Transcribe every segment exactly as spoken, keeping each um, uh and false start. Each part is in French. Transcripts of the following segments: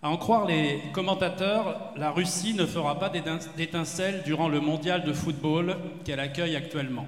À en croire les commentateurs, la Russie ne fera pas d'étincelles durant le mondial de football qu'elle accueille actuellement.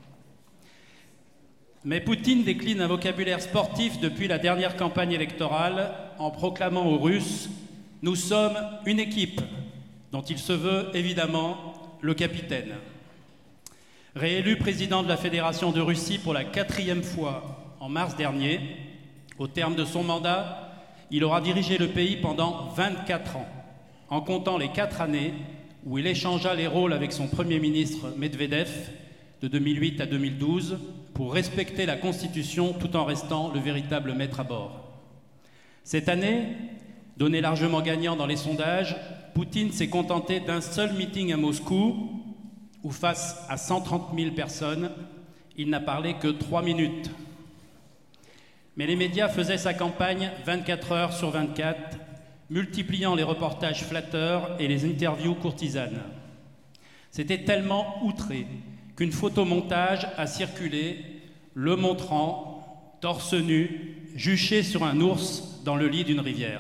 Mais Poutine décline un vocabulaire sportif depuis la dernière campagne électorale en proclamant aux Russes « Nous sommes une équipe » dont il se veut évidemment le capitaine. Réélu président de la Fédération de Russie pour la quatrième fois en mars dernier, au terme de son mandat, il aura dirigé le pays pendant vingt-quatre ans, en comptant les quatre années où il échangea les rôles avec son Premier ministre Medvedev de deux mille huit à deux mille douze pour respecter la Constitution tout en restant le véritable maître à bord. Cette année, donné largement gagnant dans les sondages, Poutine s'est contenté d'un seul meeting à Moscou où, face à cent trente mille personnes, il n'a parlé que trois minutes. Mais les médias faisaient sa campagne vingt-quatre heures sur vingt-quatre, multipliant les reportages flatteurs et les interviews courtisanes. C'était tellement outré qu'une photomontage a circulé, le montrant, torse nu, juché sur un ours dans le lit d'une rivière.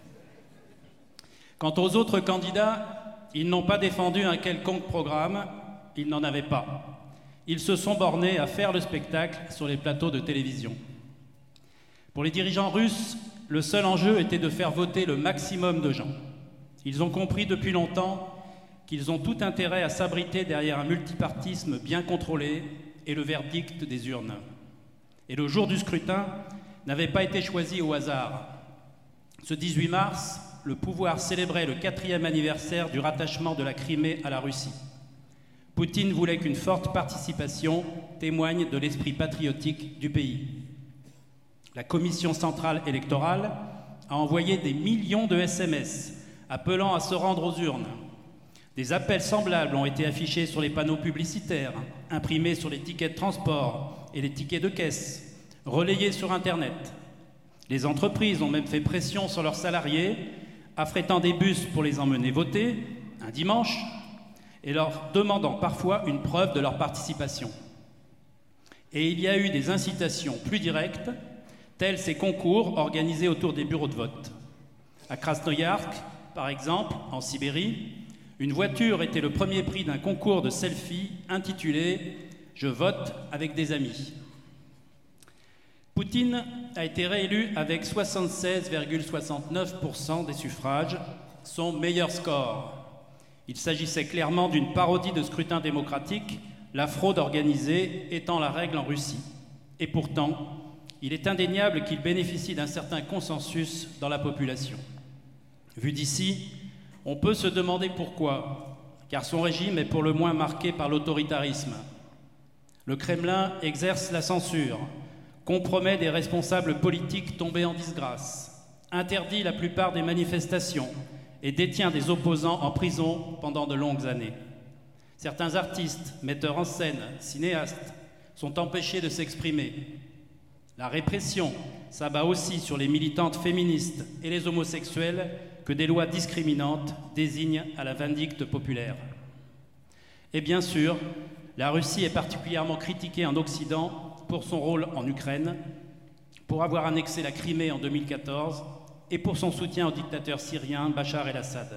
Quant aux autres candidats, ils n'ont pas défendu un quelconque programme, ils n'en avaient pas. Ils se sont bornés à faire le spectacle sur les plateaux de télévision. Pour les dirigeants russes, le seul enjeu était de faire voter le maximum de gens. Ils ont compris depuis longtemps qu'ils ont tout intérêt à s'abriter derrière un multipartisme bien contrôlé et le verdict des urnes. Et le jour du scrutin n'avait pas été choisi au hasard. Ce dix-huit mars, le pouvoir célébrait le quatrième anniversaire du rattachement de la Crimée à la Russie. Poutine voulait qu'une forte participation témoigne de l'esprit patriotique du pays. La Commission centrale électorale a envoyé des millions de S M S appelant à se rendre aux urnes. Des appels semblables ont été affichés sur les panneaux publicitaires, imprimés sur les tickets de transport et les tickets de caisse, relayés sur Internet. Les entreprises ont même fait pression sur leurs salariés, affrétant des bus pour les emmener voter, un dimanche, et leur demandant parfois une preuve de leur participation. Et il y a eu des incitations plus directes, tels ces concours organisés autour des bureaux de vote. À Krasnoïarsk, par exemple, en Sibérie, une voiture était le premier prix d'un concours de selfie intitulé « Je vote avec des amis ». Poutine a été réélu avec soixante-seize virgule soixante-neuf pour cent des suffrages, son meilleur score. Il s'agissait clairement d'une parodie de scrutin démocratique, la fraude organisée étant la règle en Russie. Et pourtant, il est indéniable qu'il bénéficie d'un certain consensus dans la population. Vu d'ici, on peut se demander pourquoi, car son régime est pour le moins marqué par l'autoritarisme. Le Kremlin exerce la censure, compromet des responsables politiques tombés en disgrâce, interdit la plupart des manifestations et détient des opposants en prison pendant de longues années. Certains artistes, metteurs en scène, cinéastes, sont empêchés de s'exprimer. La répression s'abat aussi sur les militantes féministes et les homosexuels que des lois discriminantes désignent à la vindicte populaire. Et bien sûr, la Russie est particulièrement critiquée en Occident pour son rôle en Ukraine, pour avoir annexé la Crimée en deux mille quatorze et pour son soutien au dictateur syrien Bachar el-Assad.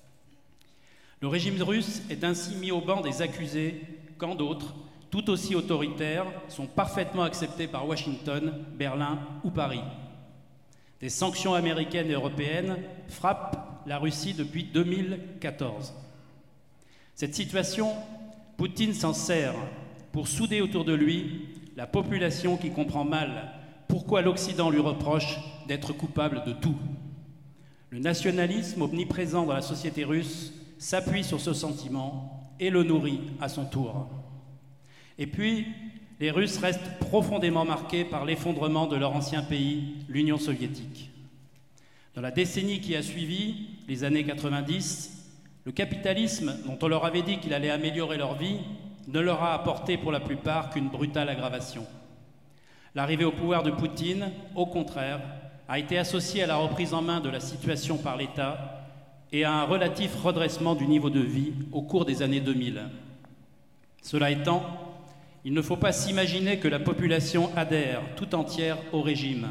Le régime russe est ainsi mis au banc des accusés quand d'autres, tout aussi autoritaires, sont parfaitement acceptés par Washington, Berlin ou Paris. Des sanctions américaines et européennes frappent la Russie depuis deux mille quatorze. Cette situation, Poutine s'en sert pour souder autour de lui la population qui comprend mal pourquoi l'Occident lui reproche d'être coupable de tout. Le nationalisme omniprésent dans la société russe s'appuie sur ce sentiment et le nourrit à son tour. Et puis, les Russes restent profondément marqués par l'effondrement de leur ancien pays, l'Union soviétique. Dans la décennie qui a suivi, les années quatre-vingt-dix, le capitalisme, dont on leur avait dit qu'il allait améliorer leur vie, ne leur a apporté pour la plupart qu'une brutale aggravation. L'arrivée au pouvoir de Poutine, au contraire, a été associée à la reprise en main de la situation par l'État et à un relatif redressement du niveau de vie au cours des années deux mille. Cela étant, il ne faut pas s'imaginer que la population adhère tout entière au régime,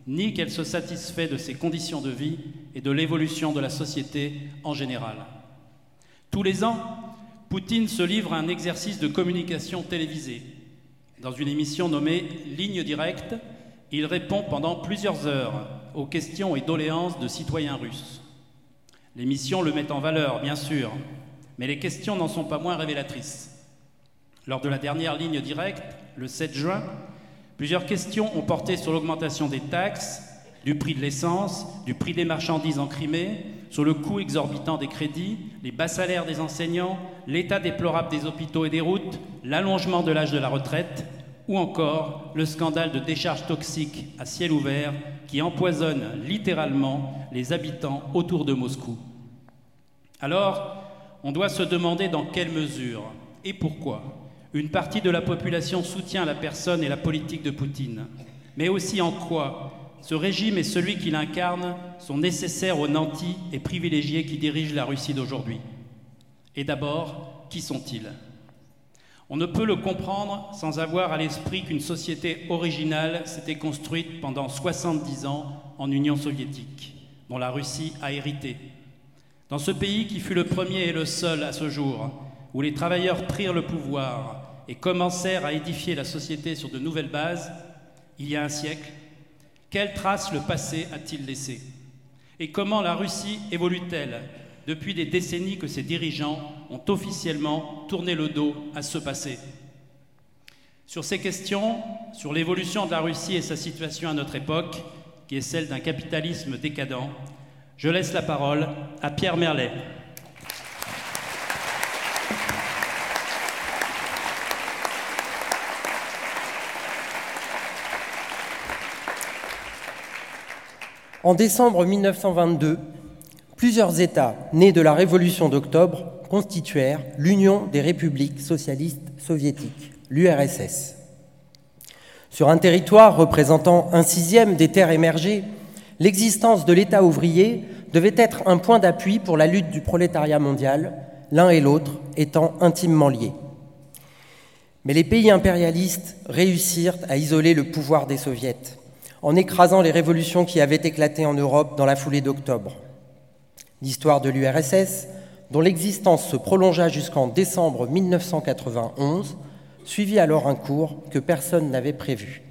ni qu'elle se satisfait de ses conditions de vie et de l'évolution de la société en général. Tous les ans, Poutine se livre à un exercice de communication télévisée. Dans une émission nommée « Ligne directe », il répond pendant plusieurs heures aux questions et doléances de citoyens russes. L'émission le met en valeur, bien sûr, mais les questions n'en sont pas moins révélatrices. Lors de la dernière ligne directe, le sept juin, plusieurs questions ont porté sur l'augmentation des taxes, du prix de l'essence, du prix des marchandises en Crimée, sur le coût exorbitant des crédits, les bas salaires des enseignants, l'état déplorable des hôpitaux et des routes, l'allongement de l'âge de la retraite, ou encore le scandale de décharges toxiques à ciel ouvert qui empoisonnent littéralement les habitants autour de Moscou. Alors, on doit se demander dans quelle mesure et pourquoi une partie de la population soutient la personne et la politique de Poutine, mais aussi en quoi ce régime et celui qui l'incarne sont nécessaires aux nantis et privilégiés qui dirigent la Russie d'aujourd'hui. Et d'abord, qui sont-ils ? On ne peut le comprendre sans avoir à l'esprit qu'une société originale s'était construite pendant soixante-dix ans en Union soviétique, dont la Russie a hérité. Dans ce pays qui fut le premier et le seul à ce jour, où les travailleurs prirent le pouvoir et commencèrent à édifier la société sur de nouvelles bases, il y a un siècle, quelles traces le passé a-t-il laissées ? Et comment la Russie évolue-t-elle depuis des décennies que ses dirigeants ont officiellement tourné le dos à ce passé ? Sur ces questions, sur l'évolution de la Russie et sa situation à notre époque, qui est celle d'un capitalisme décadent, je laisse la parole à Pierre Merlet. En décembre mille neuf cent vingt-deux, plusieurs États nés de la Révolution d'octobre constituèrent l'Union des républiques socialistes soviétiques, l'U R S S. Sur un territoire représentant un sixième des terres émergées, l'existence de l'État ouvrier devait être un point d'appui pour la lutte du prolétariat mondial, l'un et l'autre étant intimement liés. Mais les pays impérialistes réussirent à isoler le pouvoir des soviets, en écrasant les révolutions qui avaient éclaté en Europe dans la foulée d'octobre. L'histoire de l'U R S S, dont l'existence se prolongea jusqu'en décembre mille neuf cent quatre-vingt-onze, suivit alors un cours que personne n'avait prévu.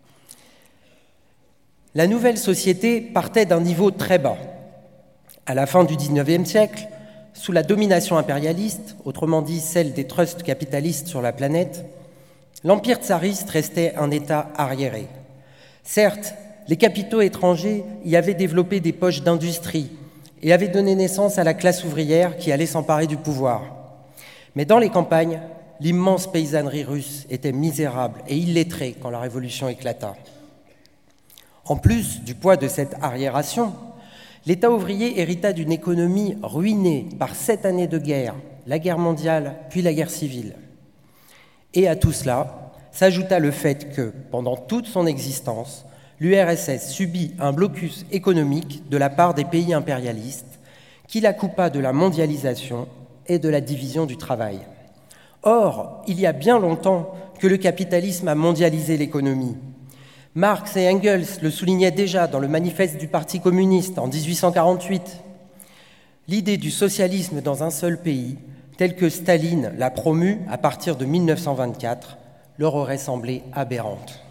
La nouvelle société partait d'un niveau très bas. À la fin du dix-neuvième siècle, sous la domination impérialiste, autrement dit celle des trusts capitalistes sur la planète, l'empire tsariste restait un État arriéré. Certes, les capitaux étrangers y avaient développé des poches d'industrie et avaient donné naissance à la classe ouvrière qui allait s'emparer du pouvoir. Mais dans les campagnes, l'immense paysannerie russe était misérable et illettrée quand la révolution éclata. En plus du poids de cette arriération, l'État ouvrier hérita d'une économie ruinée par sept années de guerre, la guerre mondiale puis la guerre civile. Et à tout cela s'ajouta le fait que, pendant toute son existence, l'U R S S subit un blocus économique de la part des pays impérialistes qui la coupa de la mondialisation et de la division du travail. Or, il y a bien longtemps que le capitalisme a mondialisé l'économie. Marx et Engels le soulignaient déjà dans le manifeste du Parti communiste en dix-huit cent quarante-huit. L'idée du socialisme dans un seul pays, telle que Staline l'a promue à partir de mille neuf cent vingt-quatre, leur aurait semblé aberrante.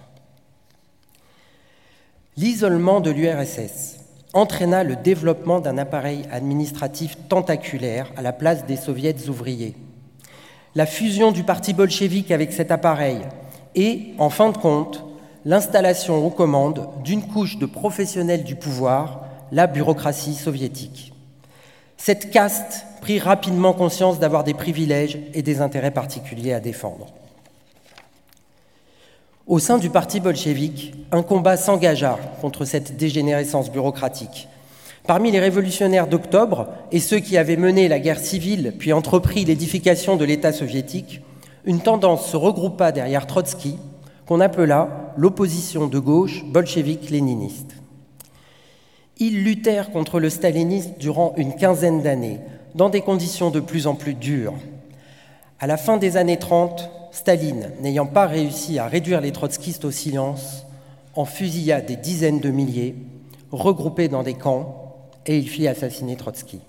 L'isolement de l'U R S S entraîna le développement d'un appareil administratif tentaculaire à la place des soviets ouvriers. La fusion du parti bolchevique avec cet appareil et, en fin de compte, l'installation aux commandes d'une couche de professionnels du pouvoir, la bureaucratie soviétique. Cette caste prit rapidement conscience d'avoir des privilèges et des intérêts particuliers à défendre. Au sein du parti bolchevique, un combat s'engagea contre cette dégénérescence bureaucratique. Parmi les révolutionnaires d'octobre et ceux qui avaient mené la guerre civile puis entrepris l'édification de l'État soviétique, une tendance se regroupa derrière Trotsky, qu'on appela l'opposition de gauche bolchevique-léniniste. Ils luttèrent contre le stalinisme durant une quinzaine d'années, dans des conditions de plus en plus dures. À la fin des années trente, Staline, n'ayant pas réussi à réduire les trotskistes au silence, en fusilla des dizaines de milliers, regroupés dans des camps, et il fit assassiner Trotsky.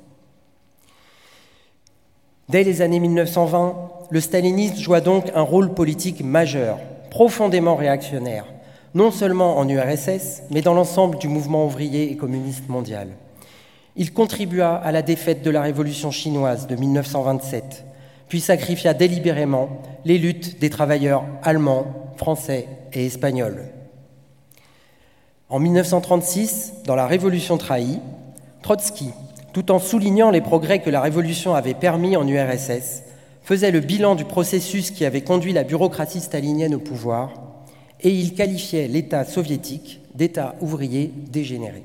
Dès les années mille neuf cent vingt, le stalinisme joua donc un rôle politique majeur, profondément réactionnaire, non seulement en U R S S, mais dans l'ensemble du mouvement ouvrier et communiste mondial. Il contribua à la défaite de la révolution chinoise de mille neuf cent vingt-sept, puis sacrifia délibérément les luttes des travailleurs allemands, français et espagnols. En mille neuf cent trente-six, dans la Révolution trahie, Trotsky, tout en soulignant les progrès que la Révolution avait permis en U R S S, faisait le bilan du processus qui avait conduit la bureaucratie stalinienne au pouvoir, et il qualifiait l'État soviétique d'État ouvrier dégénéré.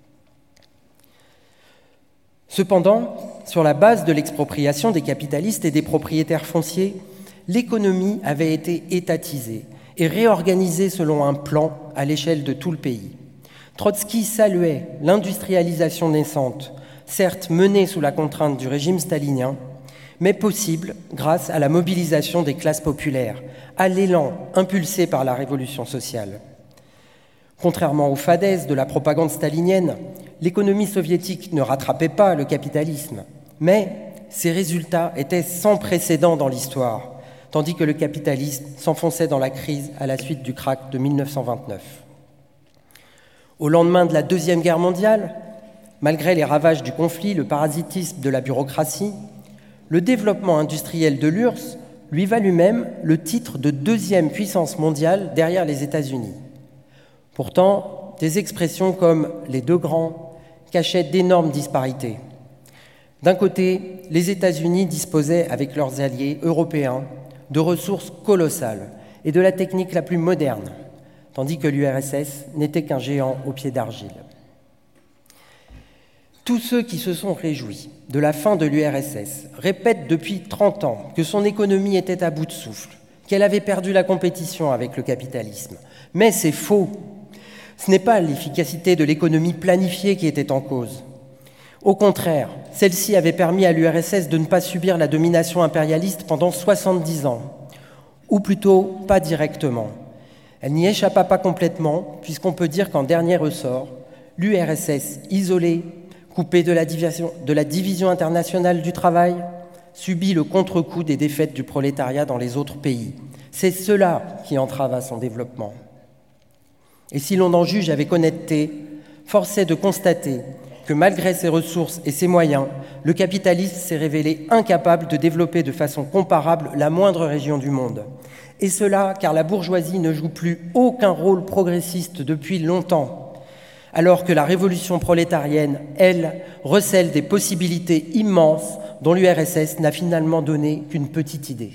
Cependant, sur la base de l'expropriation des capitalistes et des propriétaires fonciers, l'économie avait été étatisée et réorganisée selon un plan à l'échelle de tout le pays. Trotsky saluait l'industrialisation naissante, certes menée sous la contrainte du régime stalinien, mais possible grâce à la mobilisation des classes populaires, à l'élan impulsé par la révolution sociale. Contrairement aux fadaises de la propagande stalinienne, l'économie soviétique ne rattrapait pas le capitalisme, mais ses résultats étaient sans précédent dans l'histoire, tandis que le capitalisme s'enfonçait dans la crise à la suite du krach de mille neuf cent vingt-neuf. Au lendemain de la Deuxième Guerre mondiale, malgré les ravages du conflit, le parasitisme de la bureaucratie, le développement industriel de l'U R S S lui valut même le titre de deuxième puissance mondiale derrière les États-Unis. Pourtant, des expressions comme « les deux grands » cachaient d'énormes disparités. D'un côté, les États-Unis disposaient, avec leurs alliés européens, de ressources colossales et de la technique la plus moderne, tandis que l'U R S S n'était qu'un géant aux pieds d'argile. Tous ceux qui se sont réjouis de la fin de l'U R S S répètent depuis trente ans que son économie était à bout de souffle, qu'elle avait perdu la compétition avec le capitalisme. Mais c'est faux. Ce n'est pas l'efficacité de l'économie planifiée qui était en cause. Au contraire, celle-ci avait permis à l'U R S S de ne pas subir la domination impérialiste pendant soixante-dix ans, ou plutôt pas directement. Elle n'y échappa pas complètement, puisqu'on peut dire qu'en dernier ressort, l'U R S S, isolée, coupée de la division, de la division internationale du travail, subit le contre-coup des défaites du prolétariat dans les autres pays. C'est cela qui entrava son développement. Et si l'on en juge avec honnêteté, force est de constater que malgré ses ressources et ses moyens, le capitalisme s'est révélé incapable de développer de façon comparable la moindre région du monde. Et cela car la bourgeoisie ne joue plus aucun rôle progressiste depuis longtemps, alors que la révolution prolétarienne, elle, recèle des possibilités immenses dont l'U R S S n'a finalement donné qu'une petite idée.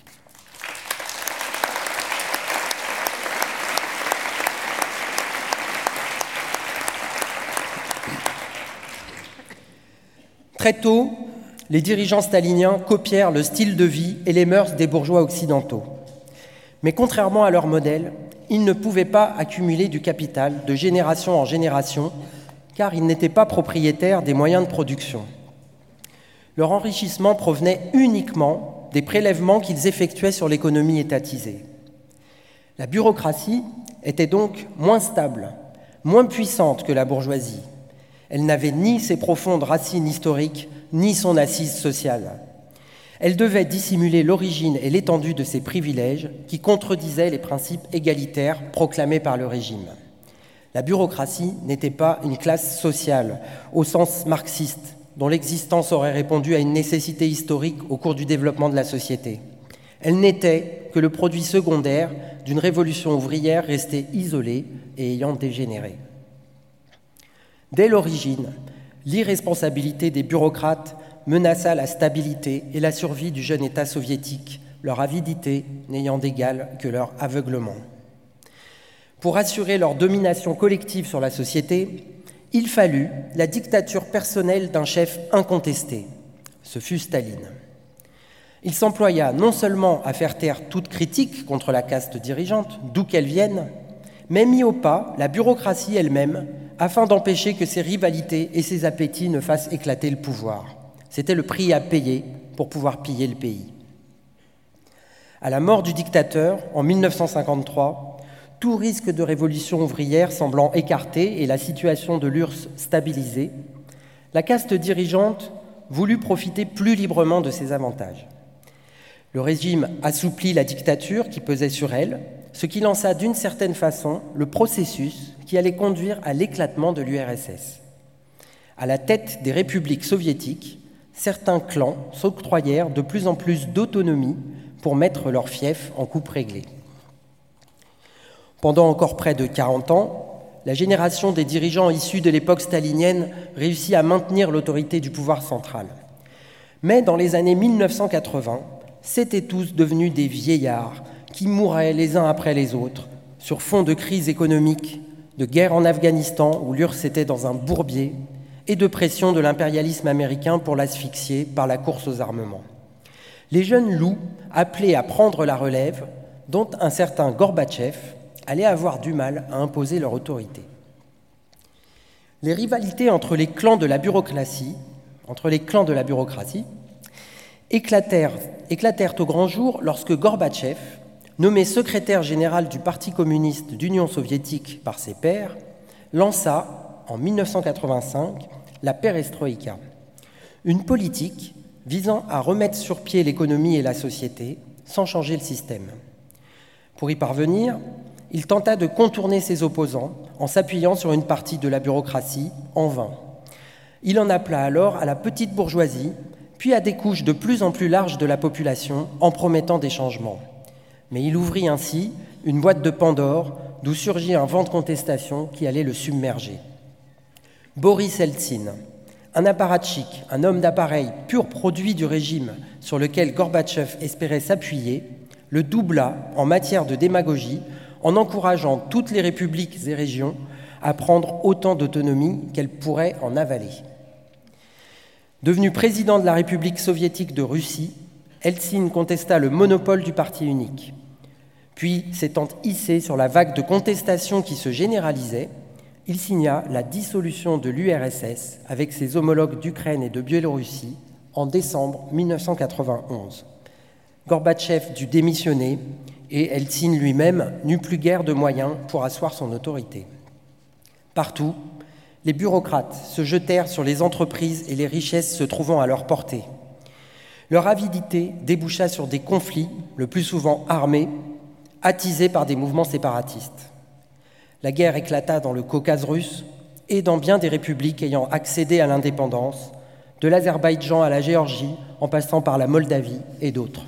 Très tôt, les dirigeants staliniens copièrent le style de vie et les mœurs des bourgeois occidentaux. Mais contrairement à leur modèle, ils ne pouvaient pas accumuler du capital de génération en génération, car ils n'étaient pas propriétaires des moyens de production. Leur enrichissement provenait uniquement des prélèvements qu'ils effectuaient sur l'économie étatisée. La bureaucratie était donc moins stable, moins puissante que la bourgeoisie. Elle n'avait ni ses profondes racines historiques, ni son assise sociale. Elle devait dissimuler l'origine et l'étendue de ses privilèges qui contredisaient les principes égalitaires proclamés par le régime. La bureaucratie n'était pas une classe sociale au sens marxiste, dont l'existence aurait répondu à une nécessité historique au cours du développement de la société. Elle n'était que le produit secondaire d'une révolution ouvrière restée isolée et ayant dégénéré. Dès l'origine, l'irresponsabilité des bureaucrates menaça la stabilité et la survie du jeune État soviétique, leur avidité n'ayant d'égal que leur aveuglement. Pour assurer leur domination collective sur la société, il fallut la dictature personnelle d'un chef incontesté. Ce fut Staline. Il s'employa non seulement à faire taire toute critique contre la caste dirigeante, d'où qu'elle vienne, mais mit au pas la bureaucratie elle-même afin d'empêcher que ses rivalités et ses appétits ne fassent éclater le pouvoir. C'était le prix à payer pour pouvoir piller le pays. À la mort du dictateur, en mille neuf cent cinquante-trois, tout risque de révolution ouvrière semblant écarté et la situation de l'U R S S stabilisée, la caste dirigeante voulut profiter plus librement de ces avantages. Le régime assouplit la dictature qui pesait sur elle, ce qui lança d'une certaine façon le processus qui allait conduire à l'éclatement de l'U R S S. À la tête des républiques soviétiques, certains clans s'octroyèrent de plus en plus d'autonomie pour mettre leur fief en coupe réglée. Pendant encore près de quarante ans, la génération des dirigeants issus de l'époque stalinienne réussit à maintenir l'autorité du pouvoir central. Mais dans les années mille neuf cent quatre-vingts, c'étaient tous devenus des vieillards qui mouraient les uns après les autres sur fond de crise économique, de guerre en Afghanistan où l'U R S S était dans un bourbier et de pression de l'impérialisme américain pour l'asphyxier par la course aux armements. Les jeunes loups appelés à prendre la relève, dont un certain Gorbatchev, allaient avoir du mal à imposer leur autorité. Les rivalités entre les clans de la bureaucratie, entre les clans de la bureaucratie éclatèrent, éclatèrent au grand jour lorsque Gorbatchev, nommé secrétaire général du Parti communiste d'Union soviétique par ses pairs, lança, en mille neuf cent quatre-vingt-cinq, la perestroïka, une politique visant à remettre sur pied l'économie et la société sans changer le système. Pour y parvenir, il tenta de contourner ses opposants en s'appuyant sur une partie de la bureaucratie, en vain. Il en appela alors à la petite bourgeoisie, puis à des couches de plus en plus larges de la population en promettant des changements. Mais il ouvrit ainsi une boîte de Pandore d'où surgit un vent de contestation qui allait le submerger. Boris Eltsine, un apparatchik, un homme d'appareil pur produit du régime sur lequel Gorbatchev espérait s'appuyer, le doubla en matière de démagogie en encourageant toutes les républiques et régions à prendre autant d'autonomie qu'elles pourraient en avaler. Devenu président de la République soviétique de Russie, Eltsine contesta le monopole du parti unique. Puis, s'étant hissé sur la vague de contestation qui se généralisait, il signa la dissolution de l'U R S S avec ses homologues d'Ukraine et de Biélorussie en décembre mille neuf cent quatre-vingt-onze. Gorbatchev dut démissionner et Eltsine lui-même n'eut plus guère de moyens pour asseoir son autorité. Partout, les bureaucrates se jetèrent sur les entreprises et les richesses se trouvant à leur portée. Leur avidité déboucha sur des conflits, le plus souvent armés, attisés par des mouvements séparatistes. La guerre éclata dans le Caucase russe et dans bien des républiques ayant accédé à l'indépendance, de l'Azerbaïdjan à la Géorgie, en passant par la Moldavie et d'autres.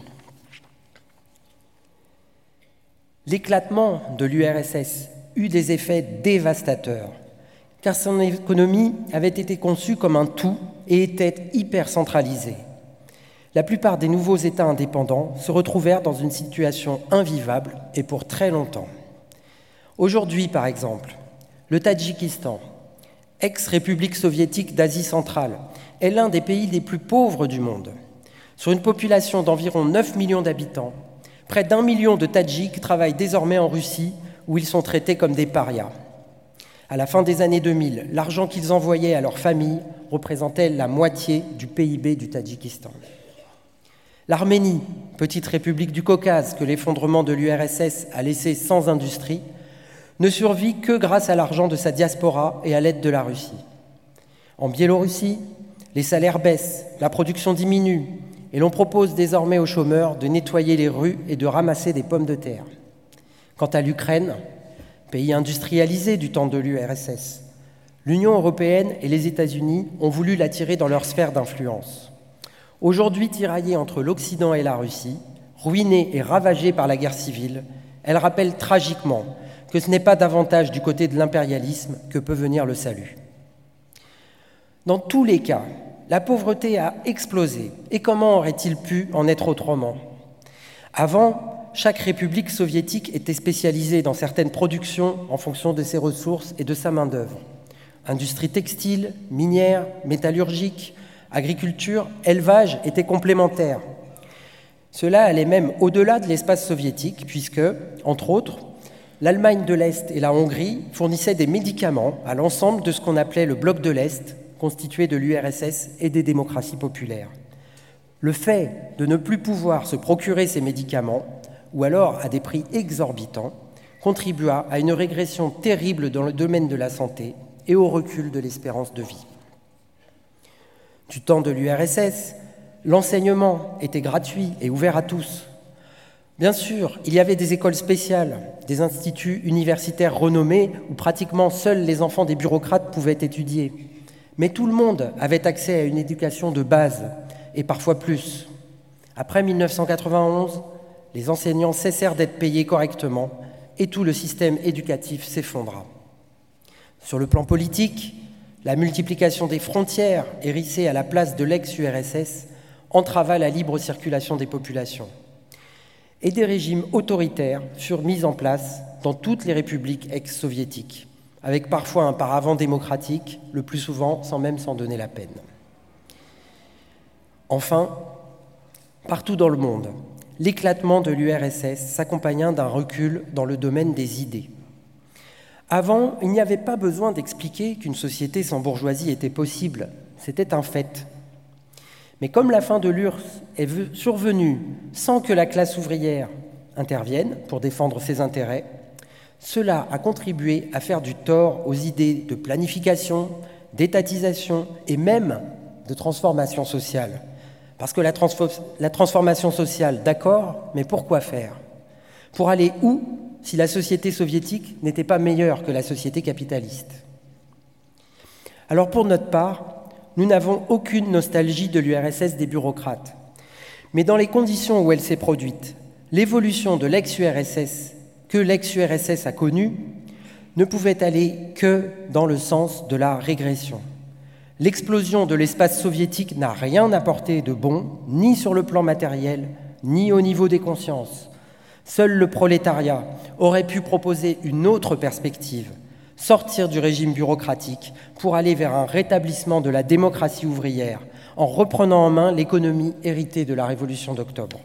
L'éclatement de l'U R S S eut des effets dévastateurs, car son économie avait été conçue comme un tout et était hyper centralisée. La plupart des nouveaux États indépendants se retrouvèrent dans une situation invivable et pour très longtemps. Aujourd'hui, par exemple, le Tadjikistan, ex-république soviétique d'Asie centrale, est l'un des pays les plus pauvres du monde. Sur une population d'environ neuf millions d'habitants, près d'un million de Tadjiks travaillent désormais en Russie, où ils sont traités comme des parias. À la fin des années deux mille, l'argent qu'ils envoyaient à leurs familles représentait la moitié du P I B du Tadjikistan. L'Arménie, petite république du Caucase que l'effondrement de l'U R S S a laissée sans industrie, ne survit que grâce à l'argent de sa diaspora et à l'aide de la Russie. En Biélorussie, les salaires baissent, la production diminue, et l'on propose désormais aux chômeurs de nettoyer les rues et de ramasser des pommes de terre. Quant à l'Ukraine, pays industrialisé du temps de l'U R S S, l'Union européenne et les États-Unis ont voulu l'attirer dans leur sphère d'influence. Aujourd'hui tiraillée entre l'Occident et la Russie, ruinée et ravagée par la guerre civile, elle rappelle tragiquement que ce n'est pas davantage du côté de l'impérialisme que peut venir le salut. Dans tous les cas, la pauvreté a explosé. Et comment aurait-il pu en être autrement ? Avant, chaque république soviétique était spécialisée dans certaines productions en fonction de ses ressources et de sa main-d'œuvre. Industrie textile, minière, métallurgique, agriculture, élevage étaient complémentaires. Cela allait même au-delà de l'espace soviétique, puisque, entre autres, l'Allemagne de l'Est et la Hongrie fournissaient des médicaments à l'ensemble de ce qu'on appelait le bloc de l'Est, constitué de l'U R S S et des démocraties populaires. Le fait de ne plus pouvoir se procurer ces médicaments, ou alors à des prix exorbitants, contribua à une régression terrible dans le domaine de la santé et au recul de l'espérance de vie. Du temps de l'U R S S, l'enseignement était gratuit et ouvert à tous. Bien sûr, il y avait des écoles spéciales, des instituts universitaires renommés où pratiquement seuls les enfants des bureaucrates pouvaient étudier. Mais tout le monde avait accès à une éducation de base, et parfois plus. Après mille neuf cent quatre-vingt-onze, les enseignants cessèrent d'être payés correctement et tout le système éducatif s'effondra. Sur le plan politique, la multiplication des frontières hérissées à la place de l'ex-U R S S entrava la libre circulation des populations. Et des régimes autoritaires furent mis en place dans toutes les républiques ex-soviétiques, avec parfois un paravent démocratique, le plus souvent sans même s'en donner la peine. Enfin, partout dans le monde, l'éclatement de l'U R S S s'accompagna d'un recul dans le domaine des idées. Avant, il n'y avait pas besoin d'expliquer qu'une société sans bourgeoisie était possible, c'était un fait. Mais comme la fin de l'U R S S est survenue sans que la classe ouvrière intervienne pour défendre ses intérêts, cela a contribué à faire du tort aux idées de planification, d'étatisation et même de transformation sociale. Parce que la, transfo- la transformation sociale, d'accord, mais pourquoi faire? Pour aller où si la société soviétique n'était pas meilleure que la société capitaliste? Alors pour notre part, nous n'avons aucune nostalgie de l'U R S S des bureaucrates. Mais dans les conditions où elle s'est produite, l'évolution de l'ex-U R S S que l'ex-U R S S a connue ne pouvait aller que dans le sens de la régression. L'explosion de l'espace soviétique n'a rien apporté de bon, ni sur le plan matériel, ni au niveau des consciences. Seul le prolétariat aurait pu proposer une autre perspective, sortir du régime bureaucratique pour aller vers un rétablissement de la démocratie ouvrière en reprenant en main l'économie héritée de la Révolution d'octobre.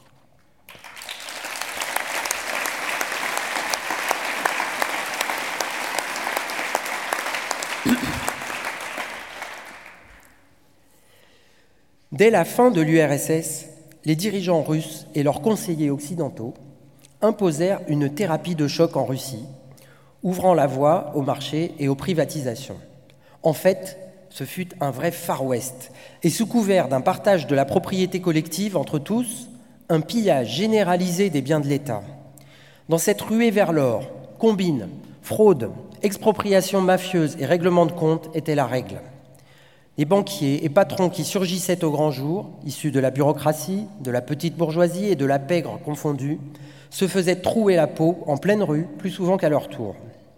Dès la fin de l'U R S S, les dirigeants russes et leurs conseillers occidentaux imposèrent une thérapie de choc en Russie, ouvrant la voie au marché et aux privatisations. En fait, ce fut un vrai Far West, et sous couvert d'un partage de la propriété collective entre tous, un pillage généralisé des biens de l'État. Dans cette ruée vers l'or, combine, fraude, expropriation mafieuse et règlement de compte étaient la règle. Les banquiers et patrons qui surgissaient au grand jour, issus de la bureaucratie, de la petite bourgeoisie et de la pègre confondue, se faisaient trouer la peau en pleine rue, plus souvent qu'à leur tour.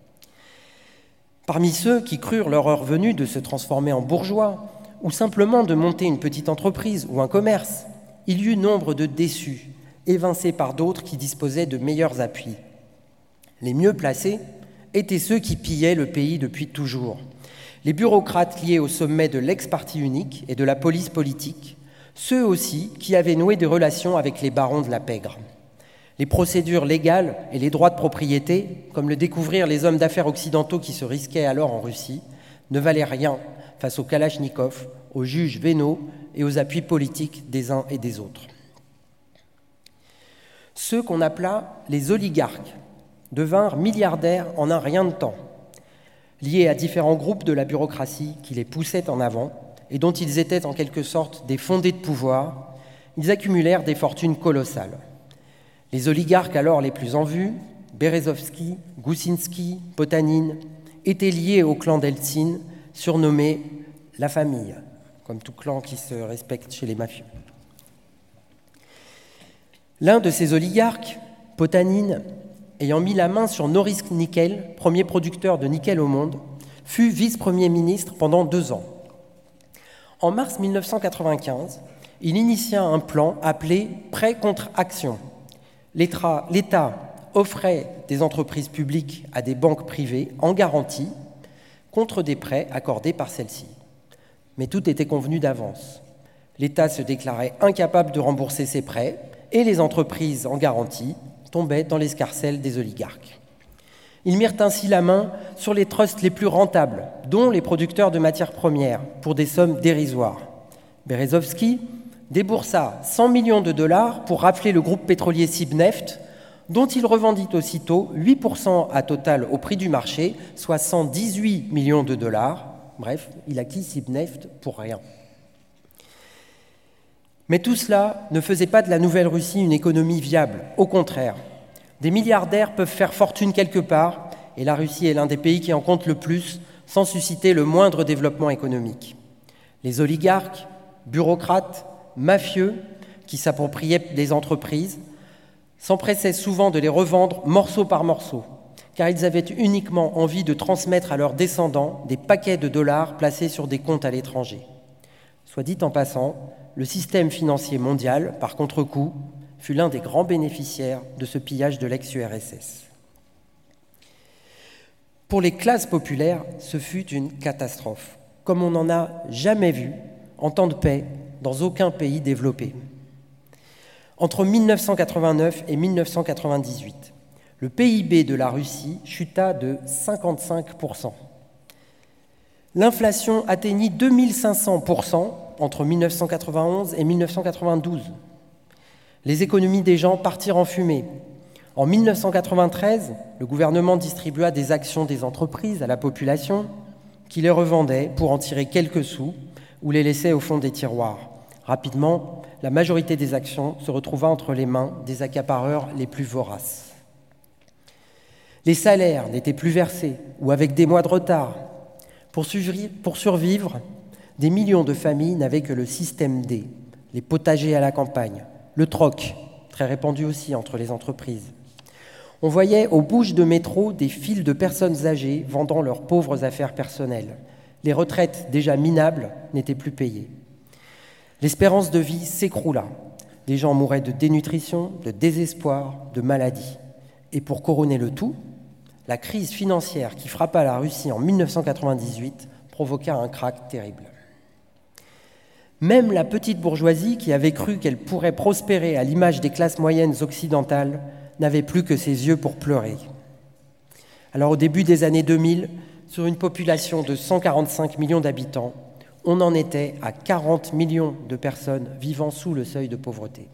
Parmi ceux qui crurent leur heure venue de se transformer en bourgeois, ou simplement de monter une petite entreprise ou un commerce, il y eut nombre de déçus, évincés par d'autres qui disposaient de meilleurs appuis. Les mieux placés étaient ceux qui pillaient le pays depuis toujours. Les bureaucrates liés au sommet de l'ex-parti unique et de la police politique, ceux aussi qui avaient noué des relations avec les barons de la pègre. Les procédures légales et les droits de propriété, comme le découvrirent les hommes d'affaires occidentaux qui se risquaient alors en Russie, ne valaient rien face aux Kalachnikov, aux juges vénaux et aux appuis politiques des uns et des autres. Ceux qu'on appela les oligarques devinrent milliardaires en un rien de temps, liés à différents groupes de la bureaucratie qui les poussaient en avant et dont ils étaient en quelque sorte des fondés de pouvoir. Ils accumulèrent des fortunes colossales. Les oligarques alors les plus en vue, Berezovski, Goussinski, Potanine, étaient liés au clan d'Eltsine, surnommé « la famille », comme tout clan qui se respecte chez les mafieux. L'un de ces oligarques, Potanine, ayant mis la main sur Norilsk Nickel, premier producteur de nickel au monde, fut vice-premier ministre pendant deux ans. En mars mille neuf cent quatre-vingt-quinze, il initia un plan appelé « Prêt contre action ». L'État offrait des entreprises publiques à des banques privées en garantie contre des prêts accordés par celles-ci. Mais tout était convenu d'avance. L'État se déclarait incapable de rembourser ses prêts et les entreprises en garantie tombaient dans l'escarcelle des oligarques. Ils mirent ainsi la main sur les trusts les plus rentables, dont les producteurs de matières premières, pour des sommes dérisoires. Berezovski déboursa cent millions de dollars pour rafler le groupe pétrolier Sibneft dont il revendit aussitôt huit pour cent à Total au prix du marché, soit cent dix-huit millions de dollars. Bref, il acquit Sibneft pour rien. Mais tout cela ne faisait pas de la Nouvelle-Russie une économie viable. Au contraire, des milliardaires peuvent faire fortune quelque part, et la Russie est l'un des pays qui en compte le plus, sans susciter le moindre développement économique. Les oligarques, bureaucrates, mafieux, qui s'appropriaient des entreprises, s'empressaient souvent de les revendre morceau par morceau, car ils avaient uniquement envie de transmettre à leurs descendants des paquets de dollars placés sur des comptes à l'étranger. Soit dit en passant, le système financier mondial, par contre-coup, fut l'un des grands bénéficiaires de ce pillage de l'ex-U R S S. Pour les classes populaires, ce fut une catastrophe, comme on n'en a jamais vu en temps de paix dans aucun pays développé. Entre mille neuf cent quatre-vingt-neuf et mille neuf cent quatre-vingt-dix-huit, le P I B de la Russie chuta de cinquante-cinq pour cent. L'inflation atteignit deux mille cinq cents pour cent entre mille neuf cent quatre-vingt-onze et mille neuf cent quatre-vingt-douze. Les économies des gens partirent en fumée. En mille neuf cent quatre-vingt-treize, le gouvernement distribua des actions des entreprises à la population qui les revendait pour en tirer quelques sous ou les laissait au fond des tiroirs. Rapidement, la majorité des actions se retrouva entre les mains des accapareurs les plus voraces. Les salaires n'étaient plus versés ou avec des mois de retard. Pour survivre, des millions de familles n'avaient que le système D, les potagers à la campagne, le troc, très répandu aussi entre les entreprises. On voyait aux bouches de métro des files de personnes âgées vendant leurs pauvres affaires personnelles. Les retraites déjà minables n'étaient plus payées. L'espérance de vie s'écroula. Des gens mouraient de dénutrition, de désespoir, de maladie. Et pour couronner le tout, la crise financière qui frappa la Russie en mille neuf cent quatre-vingt-dix-huit provoqua un krach terrible. Même la petite bourgeoisie, qui avait cru qu'elle pourrait prospérer à l'image des classes moyennes occidentales, n'avait plus que ses yeux pour pleurer. Alors au début des années deux mille, sur une population de cent quarante-cinq millions d'habitants, on en était à quarante millions de personnes vivant sous le seuil de pauvreté.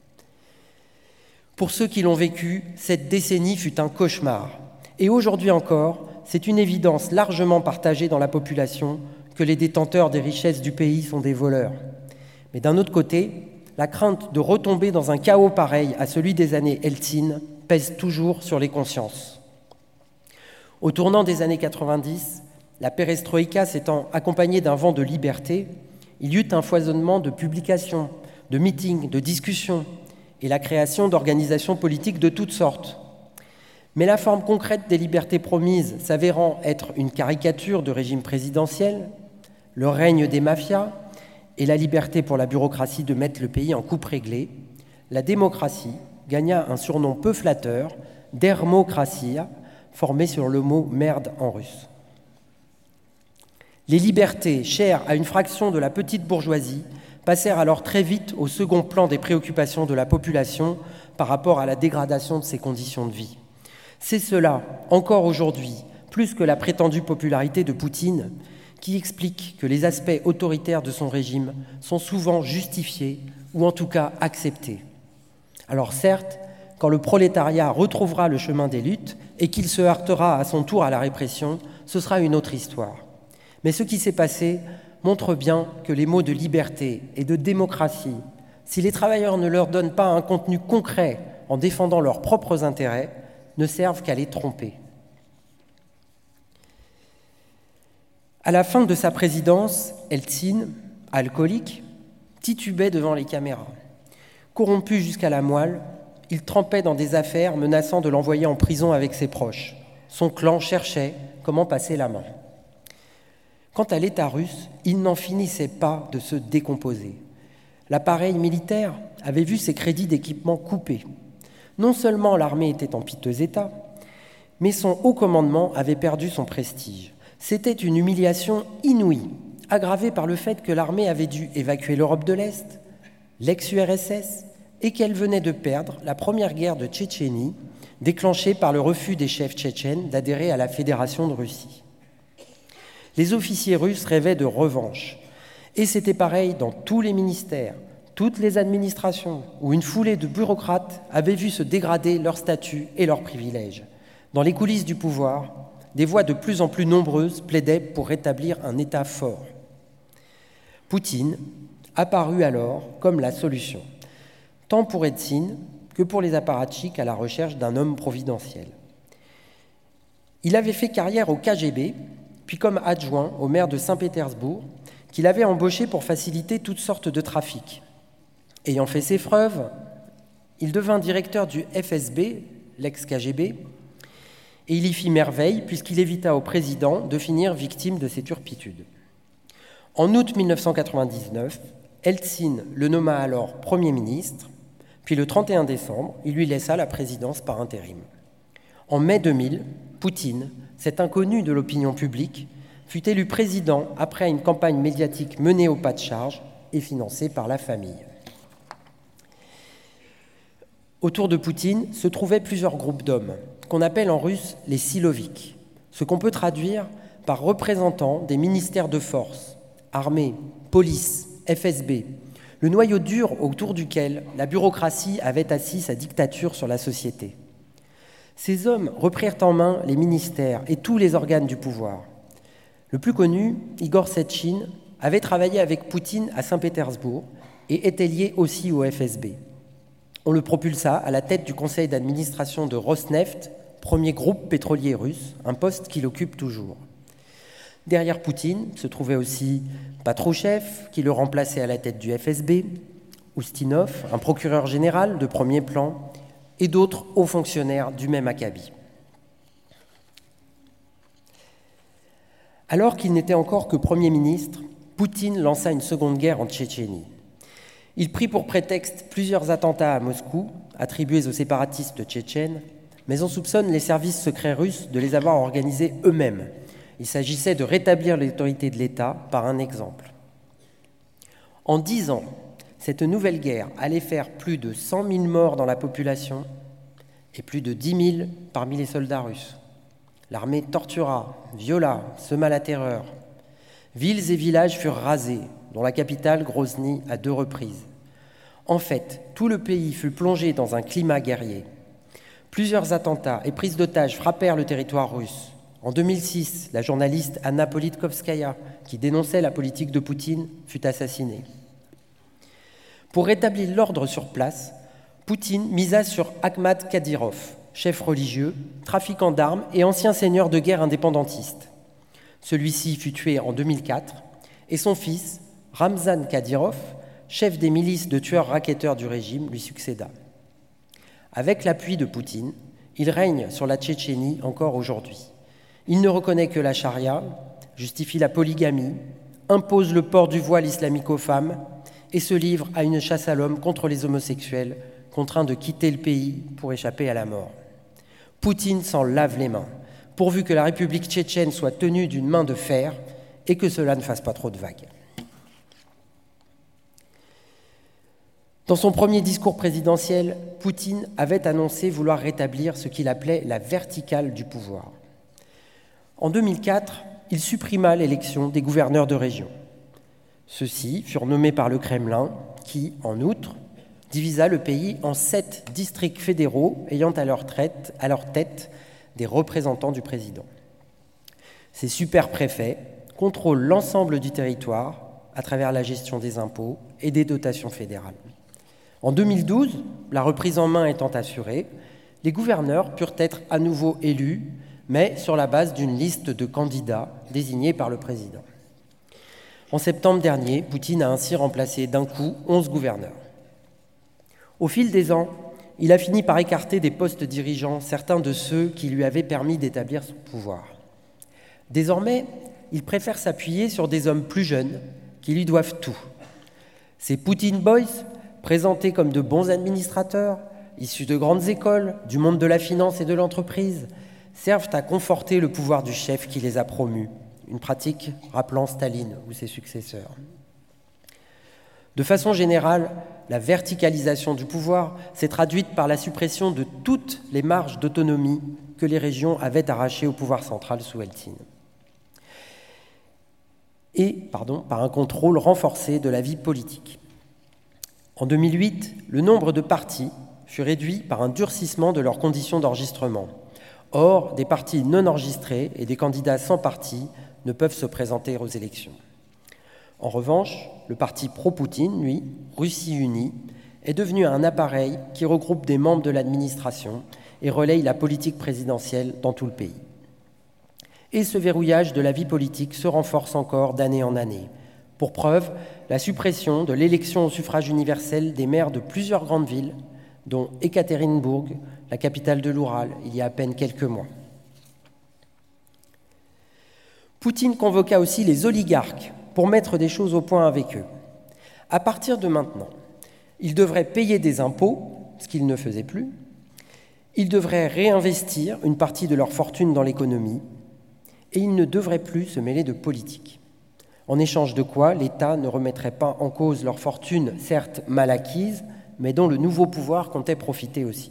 Pour ceux qui l'ont vécu, cette décennie fut un cauchemar. Et aujourd'hui encore, c'est une évidence largement partagée dans la population que les détenteurs des richesses du pays sont des voleurs. Mais d'un autre côté, la crainte de retomber dans un chaos pareil à celui des années Eltsine pèse toujours sur les consciences. Au tournant des années quatre-vingt-dix, la perestroïka s'étant accompagnée d'un vent de liberté, il y eut un foisonnement de publications, de meetings, de discussions et la création d'organisations politiques de toutes sortes. Mais la forme concrète des libertés promises s'avérant être une caricature de régime présidentiel, le règne des mafias et la liberté pour la bureaucratie de mettre le pays en coupe réglée, la démocratie gagna un surnom peu flatteur, dermocratia, formé sur le mot merde en russe. Les libertés, chères à une fraction de la petite bourgeoisie, passèrent alors très vite au second plan des préoccupations de la population par rapport à la dégradation de ses conditions de vie. C'est cela, encore aujourd'hui, plus que la prétendue popularité de Poutine, qui explique que les aspects autoritaires de son régime sont souvent justifiés ou en tout cas acceptés. Alors certes, quand le prolétariat retrouvera le chemin des luttes et qu'il se heurtera à son tour à la répression, ce sera une autre histoire. Mais ce qui s'est passé montre bien que les mots de liberté et de démocratie, si les travailleurs ne leur donnent pas un contenu concret en défendant leurs propres intérêts, ne servent qu'à les tromper. À la fin de sa présidence, Eltsine, alcoolique, titubait devant les caméras. Corrompu jusqu'à la moelle, il trempait dans des affaires menaçant de l'envoyer en prison avec ses proches. Son clan cherchait comment passer la main. Quant à l'État russe, il n'en finissait pas de se décomposer. L'appareil militaire avait vu ses crédits d'équipement coupés. Non seulement l'armée était en piteux état, mais son haut commandement avait perdu son prestige. C'était une humiliation inouïe, aggravée par le fait que l'armée avait dû évacuer l'Europe de l'Est, l'ex-U R S S, et qu'elle venait de perdre la première guerre de Tchétchénie, déclenchée par le refus des chefs tchétchènes d'adhérer à la Fédération de Russie. Les officiers russes rêvaient de revanche, et c'était pareil dans tous les ministères, toutes les administrations où une foulée de bureaucrates avaient vu se dégrader leur statut et leurs privilèges. Dans les coulisses du pouvoir, des voix de plus en plus nombreuses plaidaient pour rétablir un État fort. Poutine apparut alors comme la solution, tant pour Eltsine que pour les apparatchiks à la recherche d'un homme providentiel. Il avait fait carrière au K G B, puis comme adjoint au maire de Saint-Pétersbourg, qu'il avait embauché pour faciliter toutes sortes de trafics. Ayant fait ses preuves, il devint directeur du F S B, l'ex-K G B, et il y fit merveille puisqu'il évita au président de finir victime de ses turpitudes. En août mille neuf cent quatre-vingt-dix-neuf, Eltsine le nomma alors Premier ministre, puis le trente et un décembre, il lui laissa la présidence par intérim. En mai deux mille, Poutine, cet inconnu de l'opinion publique, fut élu président après une campagne médiatique menée au pas de charge et financée par la famille. Autour de Poutine se trouvaient plusieurs groupes d'hommes, qu'on appelle en russe les siloviks, ce qu'on peut traduire par représentants des ministères de force, armée, police, F S B, le noyau dur autour duquel la bureaucratie avait assis sa dictature sur la société. Ces hommes reprirent en main les ministères et tous les organes du pouvoir. Le plus connu, Igor Sechin, avait travaillé avec Poutine à Saint-Pétersbourg et était lié aussi au F S B. On le propulsa à la tête du conseil d'administration de Rosneft, premier groupe pétrolier russe, un poste qu'il occupe toujours. Derrière Poutine se trouvait aussi Patrouchev, qui le remplaçait à la tête du F S B, Oustinov, un procureur général de premier plan, et d'autres hauts fonctionnaires du même acabit. Alors qu'il n'était encore que Premier ministre, Poutine lança une seconde guerre en Tchétchénie. Il prit pour prétexte plusieurs attentats à Moscou, attribués aux séparatistes tchétchènes, mais on soupçonne les services secrets russes de les avoir organisés eux-mêmes. Il s'agissait de rétablir l'autorité de l'État par un exemple. En dix ans, cette nouvelle guerre allait faire plus de cent mille morts dans la population et plus de dix mille parmi les soldats russes. L'armée tortura, viola, sema la terreur. Villes et villages furent rasés, dont la capitale Grozny à deux reprises. En fait, tout le pays fut plongé dans un climat guerrier. Plusieurs attentats et prises d'otages frappèrent le territoire russe. En deux mille six, la journaliste Anna Politkovskaya, qui dénonçait la politique de Poutine, fut assassinée. Pour rétablir l'ordre sur place, Poutine misa sur Akhmat Kadyrov, chef religieux, trafiquant d'armes et ancien seigneur de guerre indépendantiste. Celui-ci fut tué en deux mille quatre et son fils, Ramzan Kadyrov, chef des milices de tueurs-racketteurs du régime, lui succéda. Avec l'appui de Poutine, il règne sur la Tchétchénie encore aujourd'hui. Il ne reconnaît que la charia, justifie la polygamie, impose le port du voile islamique aux femmes et se livre à une chasse à l'homme contre les homosexuels, contraints de quitter le pays pour échapper à la mort. Poutine s'en lave les mains, pourvu que la République tchétchène soit tenue d'une main de fer et que cela ne fasse pas trop de vagues. Dans son premier discours présidentiel, Poutine avait annoncé vouloir rétablir ce qu'il appelait la verticale du pouvoir. En deux mille quatre, il supprima l'élection des gouverneurs de région. Ceux-ci furent nommés par le Kremlin, qui, en outre, divisa le pays en sept districts fédéraux ayant à leur, traite, à leur tête des représentants du président. Ces super-préfets contrôlent l'ensemble du territoire à travers la gestion des impôts et des dotations fédérales. En deux mille douze, la reprise en main étant assurée, les gouverneurs purent être à nouveau élus, mais sur la base d'une liste de candidats désignés par le président. En septembre dernier, Poutine a ainsi remplacé d'un coup onze gouverneurs. Au fil des ans, il a fini par écarter des postes dirigeants certains de ceux qui lui avaient permis d'établir son pouvoir. Désormais, il préfère s'appuyer sur des hommes plus jeunes qui lui doivent tout. Ces Poutine Boys, présentés comme de bons administrateurs, issus de grandes écoles, du monde de la finance et de l'entreprise, servent à conforter le pouvoir du chef qui les a promus, une pratique rappelant Staline ou ses successeurs. De façon générale, la verticalisation du pouvoir s'est traduite par la suppression de toutes les marges d'autonomie que les régions avaient arrachées au pouvoir central sous Eltsine. Et, pardon, par un contrôle renforcé de la vie politique. En deux mille huit, le nombre de partis fut réduit par un durcissement de leurs conditions d'enregistrement. Or, des partis non enregistrés et des candidats sans parti ne peuvent se présenter aux élections. En revanche, le parti pro-Poutine, lui, Russie Unie, est devenu un appareil qui regroupe des membres de l'administration et relaye la politique présidentielle dans tout le pays. Et ce verrouillage de la vie politique se renforce encore d'année en année. Pour preuve, la suppression de l'élection au suffrage universel des maires de plusieurs grandes villes, dont Ekaterinbourg, la capitale de l'Oural, il y a à peine quelques mois. Poutine convoqua aussi les oligarques pour mettre des choses au point avec eux. À partir de maintenant, ils devraient payer des impôts, ce qu'ils ne faisaient plus. Ils devraient réinvestir une partie de leur fortune dans l'économie et ils ne devraient plus se mêler de politique. En échange de quoi, l'État ne remettrait pas en cause leur fortune, certes mal acquise, mais dont le nouveau pouvoir comptait profiter aussi.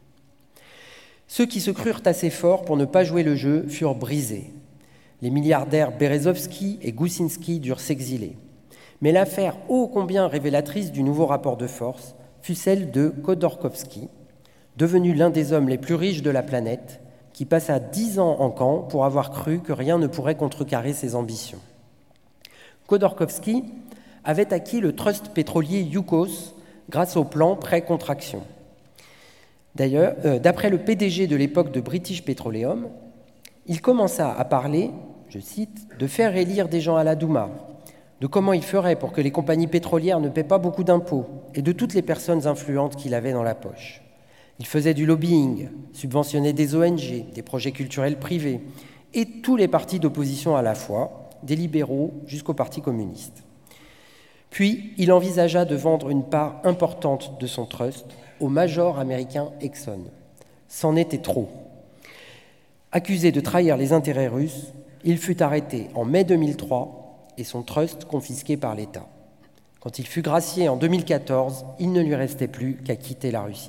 Ceux qui se crurent assez forts pour ne pas jouer le jeu furent brisés. Les milliardaires Berezovski et Goussinski durent s'exiler. Mais l'affaire ô combien révélatrice du nouveau rapport de force fut celle de Khodorkovsky, devenu l'un des hommes les plus riches de la planète, qui passa dix ans en camp pour avoir cru que rien ne pourrait contrecarrer ses ambitions. Khodorkovsky avait acquis le trust pétrolier Yukos grâce au plan pré-contraction. D'ailleurs, euh, d'après le P D G de l'époque de British Petroleum, il commença à parler, je cite, de faire élire des gens à la Douma, de comment il ferait pour que les compagnies pétrolières ne paient pas beaucoup d'impôts et de toutes les personnes influentes qu'il avait dans la poche. Il faisait du lobbying, subventionnait des O N G, des projets culturels privés et tous les partis d'opposition à la fois, des libéraux jusqu'au Parti communiste. Puis, il envisagea de vendre une part importante de son trust au major américain Exxon. C'en était trop. Accusé de trahir les intérêts russes, il fut arrêté en mai deux mille trois et son trust confisqué par l'État. Quand il fut gracié en deux mille quatorze, il ne lui restait plus qu'à quitter la Russie.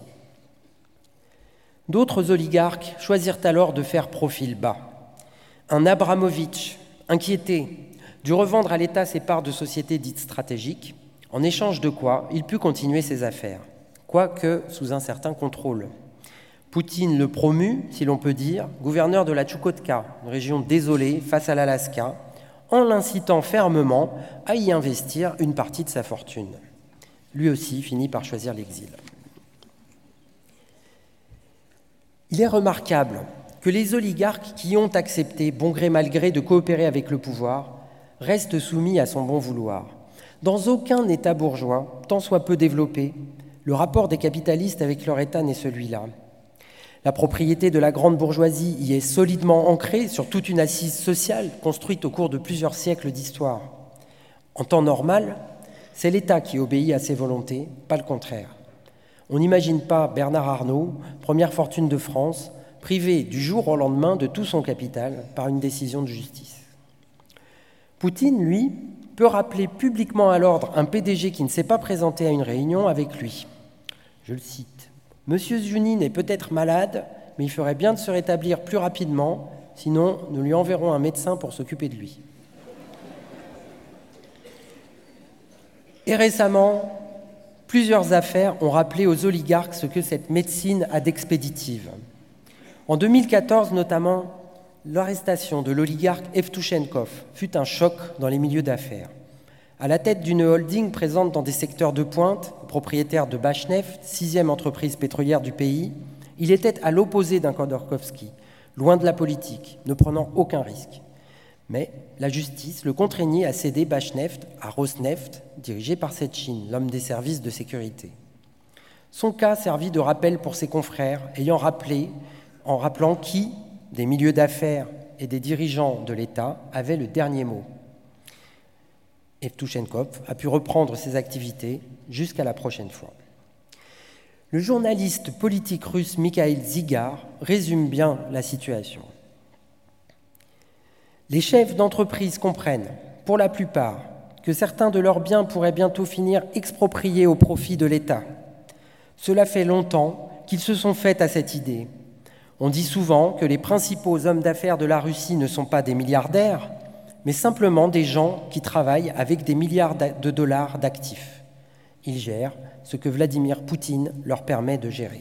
D'autres oligarques choisirent alors de faire profil bas. Un Abramovitch, inquiété, dut revendre à l'État ses parts de sociétés dites stratégiques, en échange de quoi il put continuer ses affaires, quoique sous un certain contrôle. Poutine le promut, si l'on peut dire, gouverneur de la Tchoukotka, une région désolée face à l'Alaska, en l'incitant fermement à y investir une partie de sa fortune. Lui aussi finit par choisir l'exil. Il est remarquable que les oligarques qui ont accepté, bon gré mal gré, de coopérer avec le pouvoir, restent soumis à son bon vouloir. Dans aucun État bourgeois, tant soit peu développé, le rapport des capitalistes avec leur État n'est celui-là. La propriété de la grande bourgeoisie y est solidement ancrée sur toute une assise sociale construite au cours de plusieurs siècles d'histoire. En temps normal, c'est l'État qui obéit à ses volontés, pas le contraire. On n'imagine pas Bernard Arnault, première fortune de France, privé du jour au lendemain de tout son capital par une décision de justice. Poutine, lui, peut rappeler publiquement à l'ordre un P D G qui ne s'est pas présenté à une réunion avec lui. Je le cite. « Monsieur Ziounine est peut-être malade, mais il ferait bien de se rétablir plus rapidement, sinon nous lui enverrons un médecin pour s'occuper de lui. » Et récemment, plusieurs affaires ont rappelé aux oligarques ce que cette médecine a d'expéditive. En deux mille quatorze notamment, l'arrestation de l'oligarque Evtushenkov fut un choc dans les milieux d'affaires. À la tête d'une holding présente dans des secteurs de pointe, propriétaire de Bashneft, sixième entreprise pétrolière du pays, il était à l'opposé d'un Khodorkovsky, loin de la politique, ne prenant aucun risque. Mais la justice le contraignit à céder Bashneft à Rosneft, dirigé par Sechin, l'homme des services de sécurité. Son cas servit de rappel pour ses confrères, ayant rappelé, en rappelant qui, des milieux d'affaires et des dirigeants de l'État, avait le dernier mot. Evtushenkov a pu reprendre ses activités jusqu'à la prochaine fois. Le journaliste politique russe Mikhail Zygar résume bien la situation. Les chefs d'entreprise comprennent, pour la plupart, que certains de leurs biens pourraient bientôt finir expropriés au profit de l'État. Cela fait longtemps qu'ils se sont faits à cette idée. On dit souvent que les principaux hommes d'affaires de la Russie ne sont pas des milliardaires, mais simplement des gens qui travaillent avec des milliards de dollars d'actifs. Ils gèrent ce que Vladimir Poutine leur permet de gérer.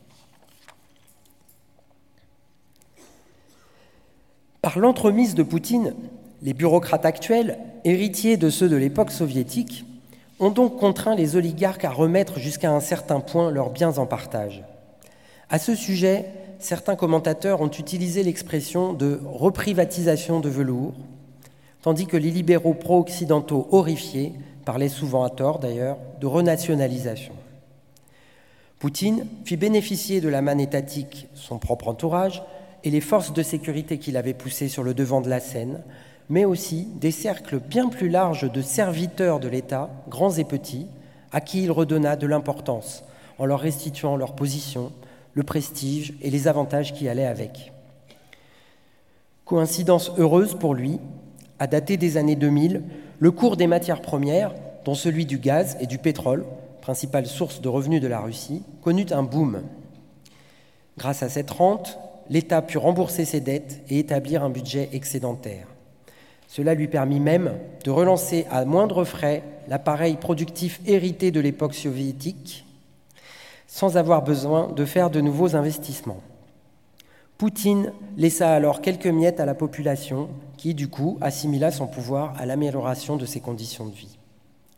Par l'entremise de Poutine, les bureaucrates actuels, héritiers de ceux de l'époque soviétique, ont donc contraint les oligarques à remettre jusqu'à un certain point leurs biens en partage. À ce sujet, certains commentateurs ont utilisé l'expression de « reprivatisation de velours », tandis que les libéraux pro-occidentaux horrifiés parlaient souvent à tort d'ailleurs de renationalisation. Poutine fit bénéficier de la manne étatique son propre entourage et les forces de sécurité qu'il avait poussées sur le devant de la scène, mais aussi des cercles bien plus larges de serviteurs de l'État, grands et petits, à qui il redonna de l'importance en leur restituant leur position, le prestige et les avantages qui allaient avec. Coïncidence heureuse pour lui, à dater des années deux mille, le cours des matières premières, dont celui du gaz et du pétrole, principale source de revenus de la Russie, connut un boom. Grâce à cette rente, l'État put rembourser ses dettes et établir un budget excédentaire. Cela lui permit même de relancer à moindre frais l'appareil productif hérité de l'époque soviétique, sans avoir besoin de faire de nouveaux investissements. Poutine laissa alors quelques miettes à la population qui, du coup, assimila son pouvoir à l'amélioration de ses conditions de vie.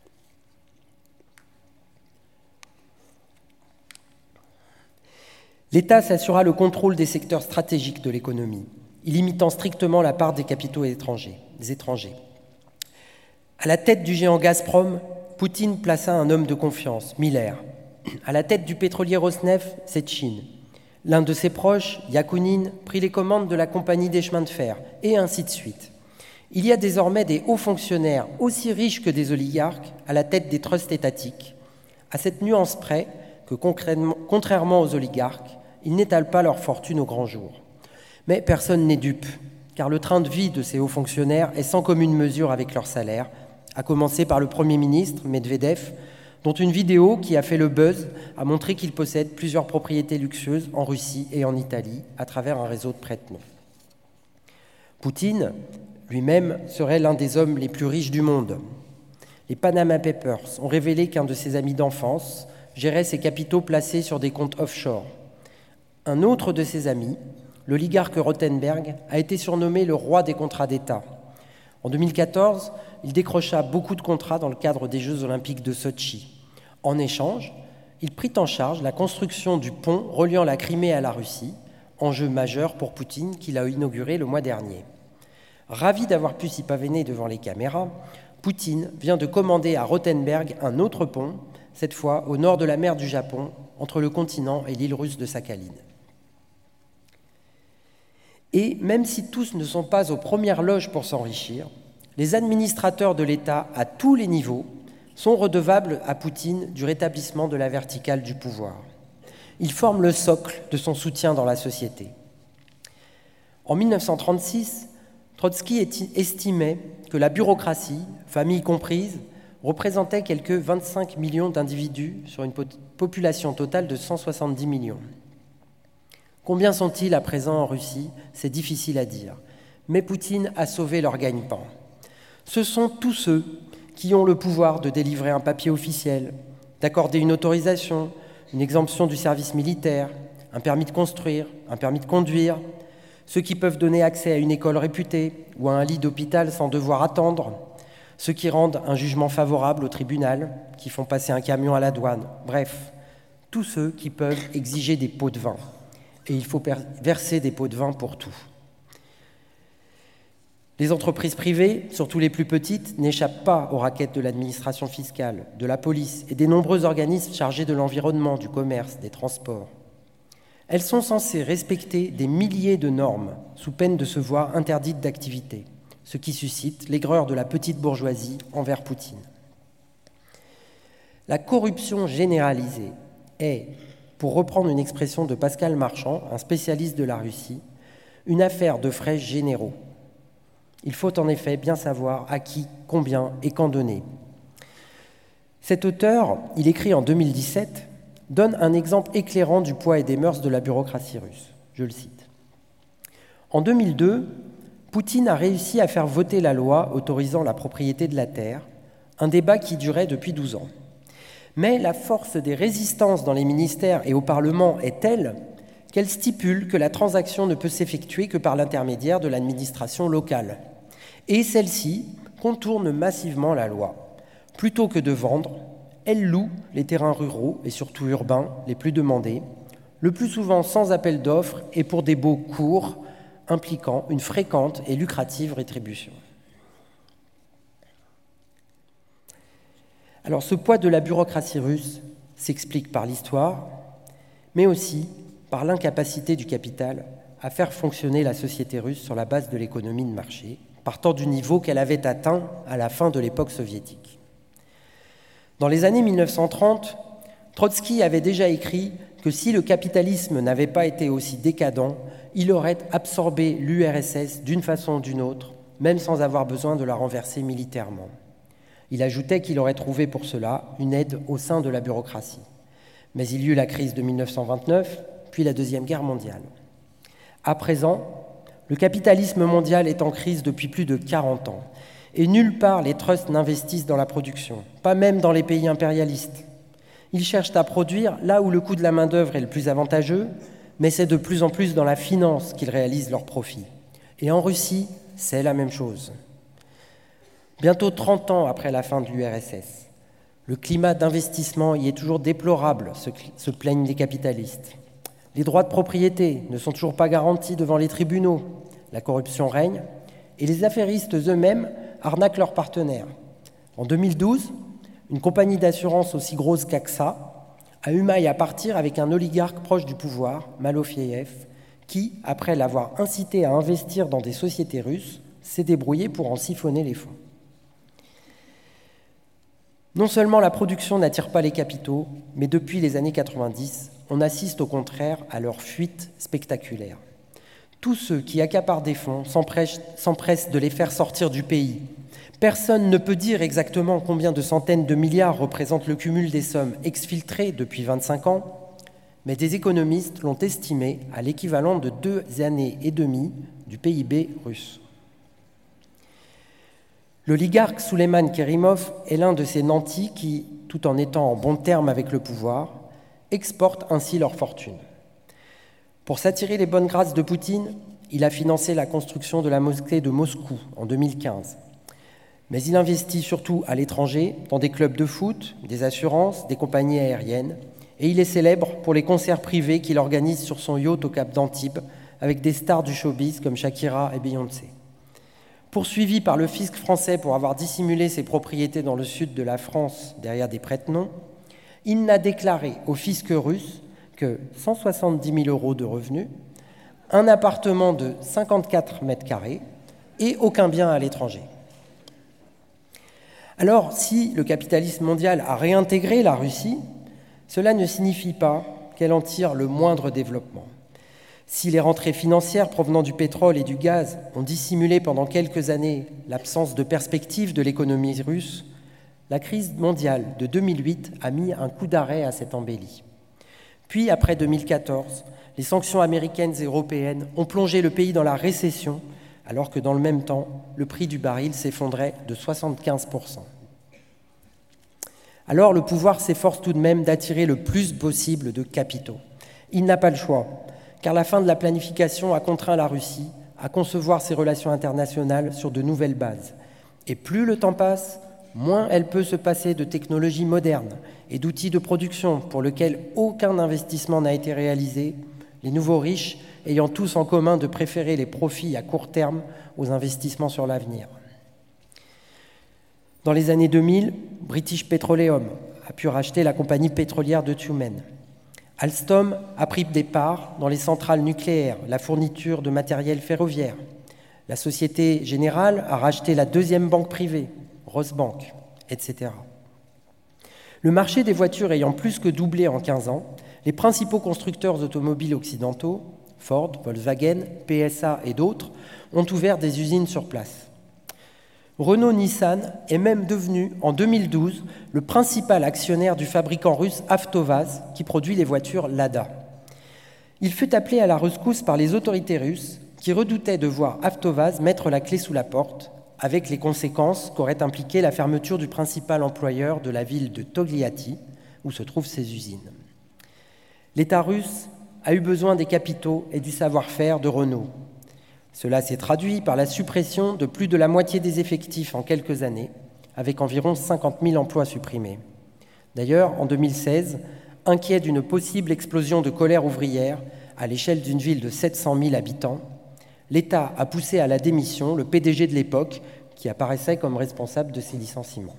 L'État s'assura le contrôle des secteurs stratégiques de l'économie, limitant strictement la part des capitaux étrangers, des étrangers. À la tête du géant Gazprom, Poutine plaça un homme de confiance, Miller. À la tête du pétrolier Rosneft, Sechin. L'un de ses proches, Yakounine, prit les commandes de la compagnie des chemins de fer, et ainsi de suite. Il y a désormais des hauts fonctionnaires aussi riches que des oligarques à la tête des trusts étatiques, à cette nuance près que, contrairement aux oligarques, ils n'étalent pas leur fortune au grand jour. Mais personne n'est dupe, car le train de vie de ces hauts fonctionnaires est sans commune mesure avec leur salaire, à commencer par le Premier ministre, Medvedev, dont une vidéo qui a fait le buzz a montré qu'il possède plusieurs propriétés luxueuses en Russie et en Italie à travers un réseau de prête-noms. Poutine, lui-même, serait l'un des hommes les plus riches du monde. Les Panama Papers ont révélé qu'un de ses amis d'enfance gérait ses capitaux placés sur des comptes offshore. Un autre de ses amis, l'oligarque Rothenberg, a été surnommé le roi des contrats d'État. En deux mille quatorze, il décrocha beaucoup de contrats dans le cadre des Jeux olympiques de Sotchi. En échange, il prit en charge la construction du pont reliant la Crimée à la Russie, enjeu majeur pour Poutine qu'il a inauguré le mois dernier. Ravi d'avoir pu s'y pavaner devant les caméras, Poutine vient de commander à Rothenberg un autre pont, cette fois au nord de la mer du Japon, entre le continent et l'île russe de Sakhaline. Et même si tous ne sont pas aux premières loges pour s'enrichir, les administrateurs de l'État à tous les niveaux sont redevables à Poutine du rétablissement de la verticale du pouvoir. Ils forment le socle de son soutien dans la société. En mille neuf cent trente-six, Trotsky estimait que la bureaucratie, famille comprise, représentait quelques vingt-cinq millions d'individus sur une population totale de cent soixante-dix millions. Combien sont-ils à présent en Russie? C'est difficile à dire. Mais Poutine a sauvé leur gagne-pain. Ce sont tous ceux qui ont le pouvoir de délivrer un papier officiel, d'accorder une autorisation, une exemption du service militaire, un permis de construire, un permis de conduire, ceux qui peuvent donner accès à une école réputée ou à un lit d'hôpital sans devoir attendre, ceux qui rendent un jugement favorable au tribunal, qui font passer un camion à la douane, bref, tous ceux qui peuvent exiger des pots de vin. Et il faut verser des pots de vin pour tout. Les entreprises privées, surtout les plus petites, n'échappent pas aux raquettes de l'administration fiscale, de la police et des nombreux organismes chargés de l'environnement, du commerce, des transports. Elles sont censées respecter des milliers de normes sous peine de se voir interdites d'activité, ce qui suscite l'aigreur de la petite bourgeoisie envers Poutine. La corruption généralisée est, pour reprendre une expression de Pascal Marchand, un spécialiste de la Russie, une affaire de frais généraux. Il faut en effet bien savoir à qui, combien et quand donner. Cet auteur, il écrit en deux mille dix-sept, donne un exemple éclairant du poids et des mœurs de la bureaucratie russe. Je le cite. En deux mille deux, Poutine a réussi à faire voter la loi autorisant la propriété de la terre, un débat qui durait depuis douze ans. Mais la force des résistances dans les ministères et au Parlement est telle qu'elle stipule que la transaction ne peut s'effectuer que par l'intermédiaire de l'administration locale. Et celle-ci contourne massivement la loi. Plutôt que de vendre, elle loue les terrains ruraux et surtout urbains les plus demandés, le plus souvent sans appel d'offres et pour des baux courts, impliquant une fréquente et lucrative rétribution. Alors ce poids de la bureaucratie russe s'explique par l'histoire, mais aussi par l'incapacité du capital à faire fonctionner la société russe sur la base de l'économie de marché, partant du niveau qu'elle avait atteint à la fin de l'époque soviétique. Dans les années mille neuf cent trente, Trotsky avait déjà écrit que si le capitalisme n'avait pas été aussi décadent, il aurait absorbé l'U R S S d'une façon ou d'une autre, même sans avoir besoin de la renverser militairement. Il ajoutait qu'il aurait trouvé pour cela une aide au sein de la bureaucratie. Mais il y eut la crise de mille neuf cent vingt-neuf, puis la Deuxième Guerre mondiale. À présent, le capitalisme mondial est en crise depuis plus de quarante ans, et nulle part les trusts n'investissent dans la production, pas même dans les pays impérialistes. Ils cherchent à produire là où le coût de la main-d'œuvre est le plus avantageux, mais c'est de plus en plus dans la finance qu'ils réalisent leurs profits. Et en Russie, c'est la même chose. Bientôt trente ans après la fin de l'U R S S, le climat d'investissement y est toujours déplorable, se, se plaignent les capitalistes. Les droits de propriété ne sont toujours pas garantis devant les tribunaux, la corruption règne, et les affairistes eux-mêmes arnaquent leurs partenaires. En deux mille douze, une compagnie d'assurance aussi grosse qu'A X A a eu maille à partir avec un oligarque proche du pouvoir, Malofeev, qui, après l'avoir incité à investir dans des sociétés russes, s'est débrouillé pour en siphonner les fonds. Non seulement la production n'attire pas les capitaux, mais depuis les années quatre-vingt-dix, on assiste au contraire à leur fuite spectaculaire. Tous ceux qui accaparent des fonds s'empressent, s'empressent de les faire sortir du pays. Personne ne peut dire exactement combien de centaines de milliards représente le cumul des sommes exfiltrées depuis vingt-cinq ans, mais des économistes l'ont estimé à l'équivalent de deux années et demie du P I B russe. L'oligarque Souleiman Kerimov est l'un de ces nantis qui, tout en étant en bon terme avec le pouvoir, exportent ainsi leur fortune. Pour s'attirer les bonnes grâces de Poutine, il a financé la construction de la mosquée de Moscou en deux mille quinze. Mais il investit surtout à l'étranger, dans des clubs de foot, des assurances, des compagnies aériennes, et il est célèbre pour les concerts privés qu'il organise sur son yacht au Cap d'Antibes, avec des stars du showbiz comme Shakira et Beyoncé. Poursuivi par le fisc français pour avoir dissimulé ses propriétés dans le sud de la France derrière des prête-noms, il n'a déclaré au fisc russe que cent soixante-dix mille euros de revenus, un appartement de cinquante-quatre mètres carrés et aucun bien à l'étranger. Alors, si le capitalisme mondial a réintégré la Russie, cela ne signifie pas qu'elle en tire le moindre développement. Si les rentrées financières provenant du pétrole et du gaz ont dissimulé pendant quelques années l'absence de perspective de l'économie russe, la crise mondiale de deux mille huit a mis un coup d'arrêt à cette embellie. Puis, après deux mille quatorze, les sanctions américaines et européennes ont plongé le pays dans la récession, alors que dans le même temps, le prix du baril s'effondrait de soixante-quinze pour cent. Alors le pouvoir s'efforce tout de même d'attirer le plus possible de capitaux. Il n'a pas le choix, car la fin de la planification a contraint la Russie à concevoir ses relations internationales sur de nouvelles bases. Et plus le temps passe, moins elle peut se passer de technologies modernes et d'outils de production pour lesquels aucun investissement n'a été réalisé, les nouveaux riches ayant tous en commun de préférer les profits à court terme aux investissements sur l'avenir. Dans les années deux mille, British Petroleum a pu racheter la compagnie pétrolière de Tumen. Alstom a pris des parts dans les centrales nucléaires, la fourniture de matériel ferroviaire. La Société Générale a racheté la deuxième banque privée, Rosbank, et cetera. Le marché des voitures ayant plus que doublé en quinze ans, les principaux constructeurs automobiles occidentaux, Ford, Volkswagen, P S A et d'autres, ont ouvert des usines sur place. Renault-Nissan est même devenu, en deux mille douze, le principal actionnaire du fabricant russe Avtovaz, qui produit les voitures Lada. Il fut appelé à la rescousse par les autorités russes, qui redoutaient de voir Avtovaz mettre la clé sous la porte, avec les conséquences qu'aurait impliqué la fermeture du principal employeur de la ville de Togliatti, où se trouvent ces usines. L'État russe a eu besoin des capitaux et du savoir-faire de Renault. Cela s'est traduit par la suppression de plus de la moitié des effectifs en quelques années, avec environ cinquante mille emplois supprimés. D'ailleurs, en deux mille seize, inquiet d'une possible explosion de colère ouvrière à l'échelle d'une ville de sept cent mille habitants, l'État a poussé à la démission le P D G de l'époque, qui apparaissait comme responsable de ces licenciements.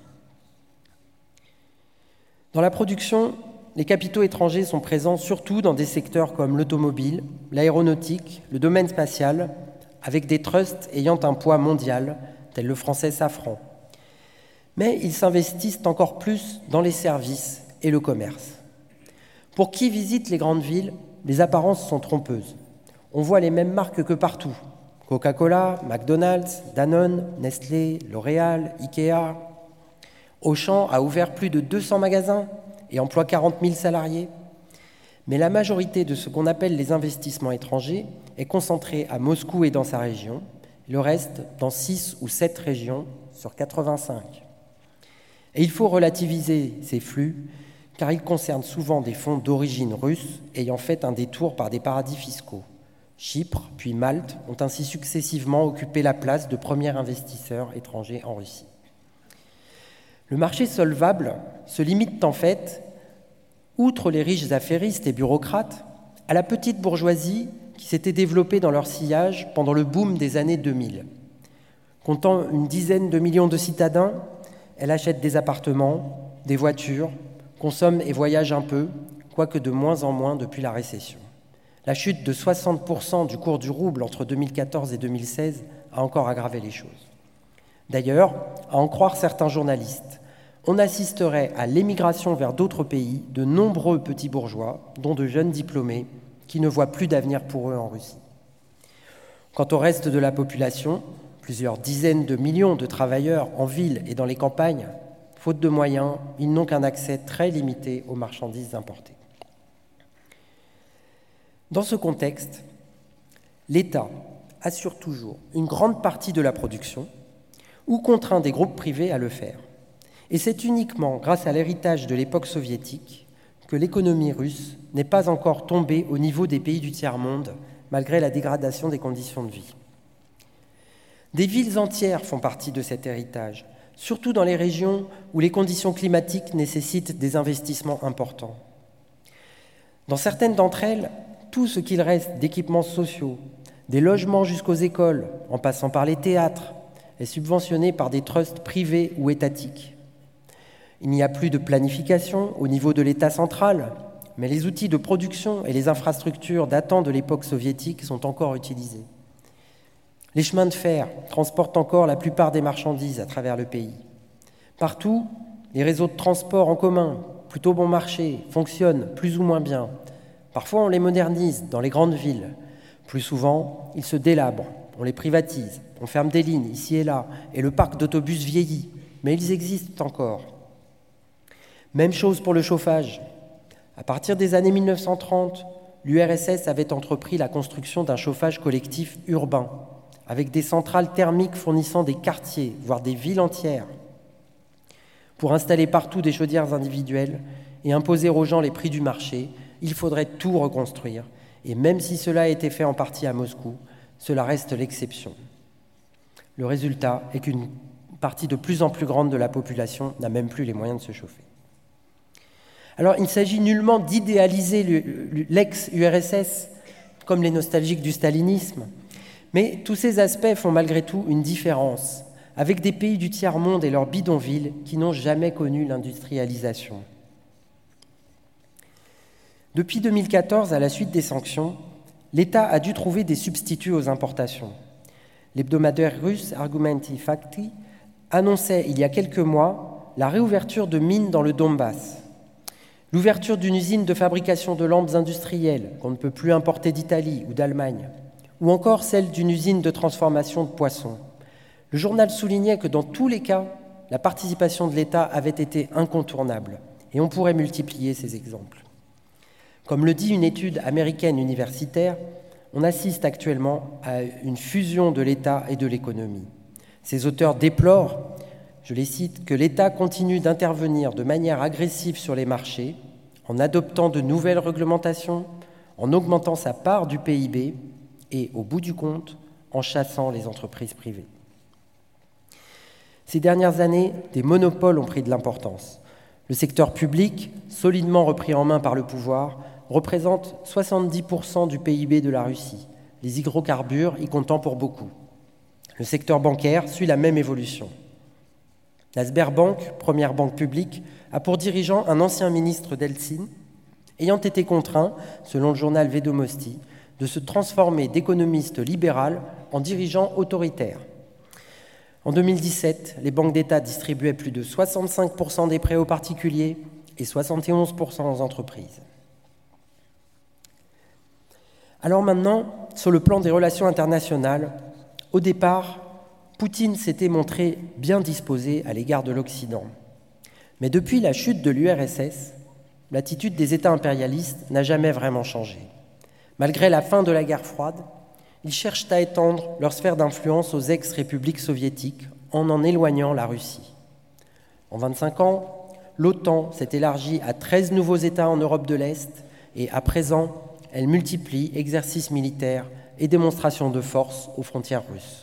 Dans la production, les capitaux étrangers sont présents surtout dans des secteurs comme l'automobile, l'aéronautique, le domaine spatial, avec des trusts ayant un poids mondial, tel le français Safran. Mais ils s'investissent encore plus dans les services et le commerce. Pour qui visite les grandes villes, les apparences sont trompeuses. On voit les mêmes marques que partout. Coca-Cola, McDonald's, Danone, Nestlé, L'Oréal, Ikea. Auchan a ouvert plus de deux cents magasins et emploie quarante mille salariés. Mais la majorité de ce qu'on appelle les investissements étrangers est concentrée à Moscou et dans sa région, le reste dans six ou sept régions sur quatre-vingt-cinq. Et il faut relativiser ces flux, car ils concernent souvent des fonds d'origine russe ayant fait un détour par des paradis fiscaux. Chypre, puis Malte ont ainsi successivement occupé la place de premier investisseur étranger en Russie. Le marché solvable se limite en fait, outre les riches affairistes et bureaucrates, à la petite bourgeoisie qui s'était développée dans leur sillage pendant le boom des années deux mille. Comptant une dizaine de millions de citadins, elle achète des appartements, des voitures, consomme et voyage un peu, quoique de moins en moins depuis la récession. La chute de soixante pour cent du cours du rouble entre deux mille quatorze et deux mille seize a encore aggravé les choses. D'ailleurs, à en croire certains journalistes, on assisterait à l'émigration vers d'autres pays de nombreux petits bourgeois, dont de jeunes diplômés, qui ne voient plus d'avenir pour eux en Russie. Quant au reste de la population, plusieurs dizaines de millions de travailleurs en ville et dans les campagnes, faute de moyens, ils n'ont qu'un accès très limité aux marchandises importées. Dans ce contexte, l'État assure toujours une grande partie de la production ou contraint des groupes privés à le faire. Et c'est uniquement grâce à l'héritage de l'époque soviétique que l'économie russe n'est pas encore tombée au niveau des pays du tiers-monde, malgré la dégradation des conditions de vie. Des villes entières font partie de cet héritage, surtout dans les régions où les conditions climatiques nécessitent des investissements importants. Dans certaines d'entre elles, tout ce qu'il reste d'équipements sociaux, des logements jusqu'aux écoles, en passant par les théâtres, est subventionné par des trusts privés ou étatiques. Il n'y a plus de planification au niveau de l'État central, mais les outils de production et les infrastructures datant de l'époque soviétique sont encore utilisés. Les chemins de fer transportent encore la plupart des marchandises à travers le pays. Partout, les réseaux de transport en commun, plutôt bon marché, fonctionnent plus ou moins bien. Parfois, on les modernise dans les grandes villes. Plus souvent, ils se délabrent, on les privatise, on ferme des lignes ici et là, et le parc d'autobus vieillit, mais ils existent encore. Même chose pour le chauffage. À partir des années mille neuf cent trente, l'U R S S avait entrepris la construction d'un chauffage collectif urbain, avec des centrales thermiques fournissant des quartiers, voire des villes entières. Pour installer partout des chaudières individuelles et imposer aux gens les prix du marché, il faudrait tout reconstruire. Et même si cela a été fait en partie à Moscou, cela reste l'exception. Le résultat est qu'une partie de plus en plus grande de la population n'a même plus les moyens de se chauffer. Alors, il ne s'agit nullement d'idéaliser l'ex-U R S S comme les nostalgiques du stalinisme, mais tous ces aspects font malgré tout une différence avec des pays du tiers-monde et leurs bidonvilles qui n'ont jamais connu l'industrialisation. Depuis deux mille quatorze, à la suite des sanctions, l'État a dû trouver des substituts aux importations. L'hebdomadaire russe Argumenty Fakty annonçait il y a quelques mois la réouverture de mines dans le Donbass, l'ouverture d'une usine de fabrication de lampes industrielles qu'on ne peut plus importer d'Italie ou d'Allemagne, ou encore celle d'une usine de transformation de poissons. Le journal soulignait que dans tous les cas, la participation de l'État avait été incontournable, et on pourrait multiplier ces exemples. Comme le dit une étude américaine universitaire, on assiste actuellement à une fusion de l'État et de l'économie. Ces auteurs déplorent, je les cite, que l'État continue d'intervenir de manière agressive sur les marchés, en adoptant de nouvelles réglementations, en augmentant sa part du P I B et, au bout du compte, en chassant les entreprises privées. Ces dernières années, des monopoles ont pris de l'importance. Le secteur public, solidement repris en main par le pouvoir, représente soixante-dix pour cent du P I B de la Russie, les hydrocarbures y comptant pour beaucoup. Le secteur bancaire suit la même évolution. La Sberbank, première banque publique, a pour dirigeant un ancien ministre d'Eltsine, ayant été contraint, selon le journal Vedomosti, de se transformer d'économiste libéral en dirigeant autoritaire. En deux mille dix-sept, les banques d'État distribuaient plus de soixante-cinq pour cent des prêts aux particuliers et soixante et onze pour cent aux entreprises. Alors maintenant, sur le plan des relations internationales, au départ, Poutine s'était montré bien disposé à l'égard de l'Occident. Mais depuis la chute de l'U R S S, l'attitude des États impérialistes n'a jamais vraiment changé. Malgré la fin de la guerre froide, ils cherchent à étendre leur sphère d'influence aux ex-républiques soviétiques en en éloignant la Russie. En vingt-cinq ans, l'OTAN s'est élargie à treize nouveaux États en Europe de l'Est et, à présent, elle multiplie exercices militaires et démonstrations de force aux frontières russes.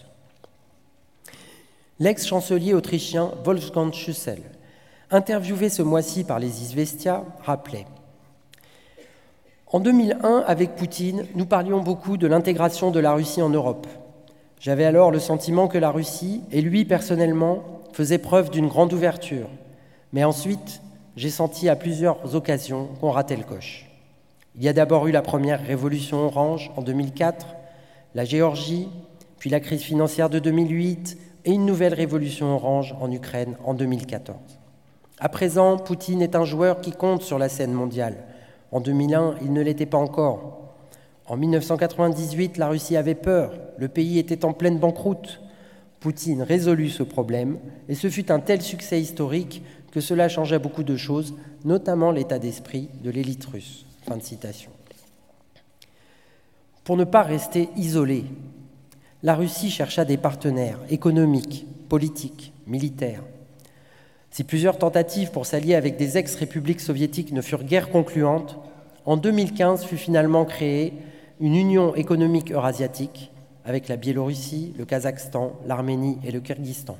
L'ex-chancelier autrichien Wolfgang Schüssel, interviewé ce mois-ci par les Izvestia, rappelait « En deux mille un, avec Poutine, nous parlions beaucoup de l'intégration de la Russie en Europe. J'avais alors le sentiment que la Russie, et lui personnellement, faisaient preuve d'une grande ouverture. Mais ensuite, j'ai senti à plusieurs occasions qu'on ratait le coche. Il y a d'abord eu la première révolution orange en deux mille quatre, la Géorgie, puis la crise financière de deux mille huit et une nouvelle révolution orange en Ukraine en deux mille quatorze. À présent, Poutine est un joueur qui compte sur la scène mondiale. En deux mille un, il ne l'était pas encore. En mille neuf cent quatre-vingt-dix-huit, la Russie avait peur. Le pays était en pleine banqueroute. Poutine résolut ce problème et ce fut un tel succès historique que cela changeait beaucoup de choses, notamment l'état d'esprit de l'élite russe. » Fin de citation. Pour ne pas rester isolée, la Russie chercha des partenaires économiques, politiques, militaires. Si plusieurs tentatives pour s'allier avec des ex-républiques soviétiques ne furent guère concluantes, en deux mille quinze fut finalement créée une union économique eurasiatique avec la Biélorussie, le Kazakhstan, l'Arménie et le Kirghizstan.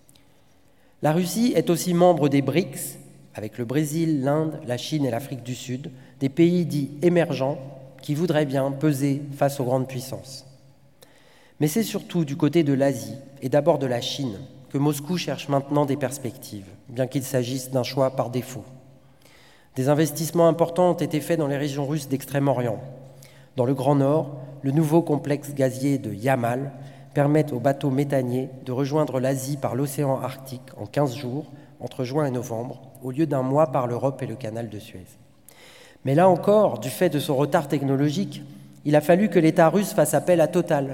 La Russie est aussi membre des BRICS, avec le Brésil, l'Inde, la Chine et l'Afrique du Sud, des pays dits émergents qui voudraient bien peser face aux grandes puissances. Mais c'est surtout du côté de l'Asie, et d'abord de la Chine, que Moscou cherche maintenant des perspectives, bien qu'il s'agisse d'un choix par défaut. Des investissements importants ont été faits dans les régions russes d'Extrême-Orient. Dans le Grand Nord, le nouveau complexe gazier de Yamal permet aux bateaux méthaniers de rejoindre l'Asie par l'océan Arctique en quinze jours, entre juin et novembre, au lieu d'un mois par l'Europe et le canal de Suez. Mais là encore, du fait de son retard technologique, il a fallu que l'État russe fasse appel à Total.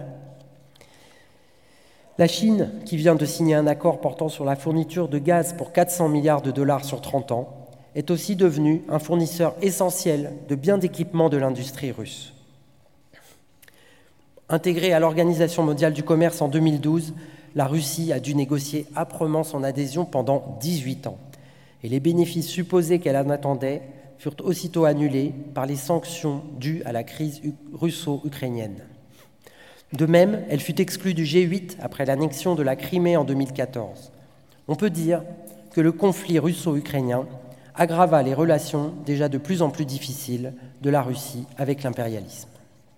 La Chine, qui vient de signer un accord portant sur la fourniture de gaz pour quatre cents milliards de dollars sur trente ans, est aussi devenue un fournisseur essentiel de biens d'équipement de l'industrie russe. Intégrée à l'Organisation mondiale du commerce en deux mille douze, la Russie a dû négocier âprement son adhésion pendant dix-huit ans. Et les bénéfices supposés qu'elle en attendait furent aussitôt annulés par les sanctions dues à la crise russo-ukrainienne. De même, elle fut exclue du G huit après l'annexion de la Crimée en deux mille quatorze. On peut dire que le conflit russo-ukrainien aggrava les relations déjà de plus en plus difficiles de la Russie avec l'impérialisme.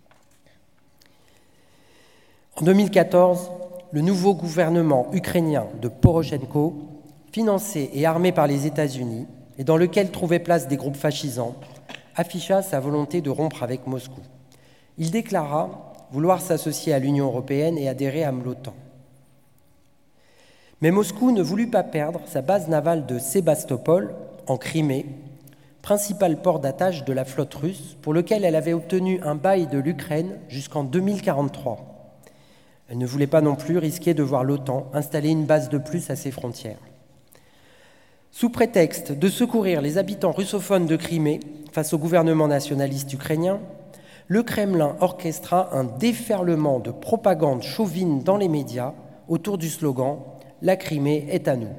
En deux mille quatorze, le nouveau gouvernement ukrainien de Porochenko, financé et armé par les États-Unis, et dans lequel trouvaient place des groupes fascisants, afficha sa volonté de rompre avec Moscou. Il déclara vouloir s'associer à l'Union européenne et adhérer à l'OTAN. Mais Moscou ne voulut pas perdre sa base navale de Sébastopol, en Crimée, principal port d'attache de la flotte russe, pour lequel elle avait obtenu un bail de l'Ukraine jusqu'en deux mille quarante-trois. Elle ne voulait pas non plus risquer de voir l'OTAN installer une base de plus à ses frontières. Sous prétexte de secourir les habitants russophones de Crimée face au gouvernement nationaliste ukrainien, le Kremlin orchestra un déferlement de propagande chauvine dans les médias autour du slogan « La Crimée est à nous ».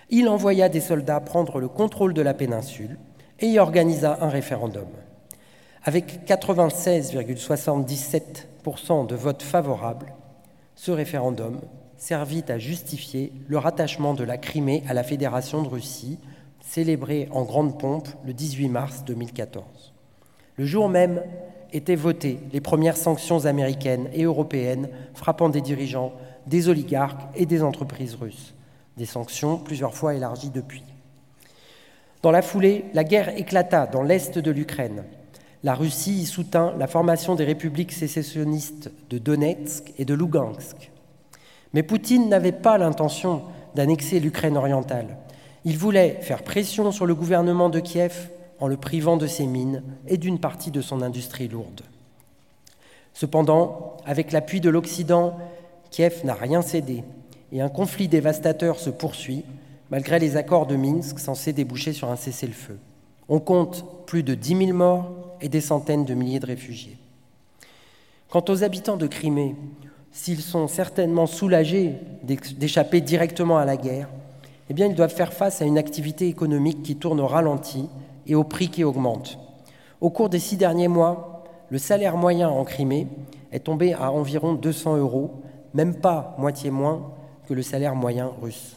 il envoya des soldats prendre le contrôle de la péninsule et y organisa un référendum. Avec quatre-vingt-seize virgule soixante-dix-sept pour cent de votes favorables, ce référendum servit à justifier le rattachement de la Crimée à la Fédération de Russie, célébré en grande pompe le dix-huit mars deux mille quatorze. Le jour même étaient votées les premières sanctions américaines et européennes frappant des dirigeants, des oligarques et des entreprises russes. Des sanctions plusieurs fois élargies depuis. Dans la foulée, la guerre éclata dans l'est de l'Ukraine. La Russie y soutint la formation des républiques sécessionnistes de Donetsk et de Lougansk. Mais Poutine n'avait pas l'intention d'annexer l'Ukraine orientale. Il voulait faire pression sur le gouvernement de Kiev en le privant de ses mines et d'une partie de son industrie lourde. Cependant, avec l'appui de l'Occident, Kiev n'a rien cédé et un conflit dévastateur se poursuit malgré les accords de Minsk censés déboucher sur un cessez-le-feu. On compte plus de dix mille morts et des centaines de milliers de réfugiés. Quant aux habitants de Crimée, s'ils sont certainement soulagés d'échapper directement à la guerre, eh bien, ils doivent faire face à une activité économique qui tourne au ralenti et au prix qui augmente. Au cours des six derniers mois, le salaire moyen en Crimée est tombé à environ deux cents euros, même pas moitié moins que le salaire moyen russe.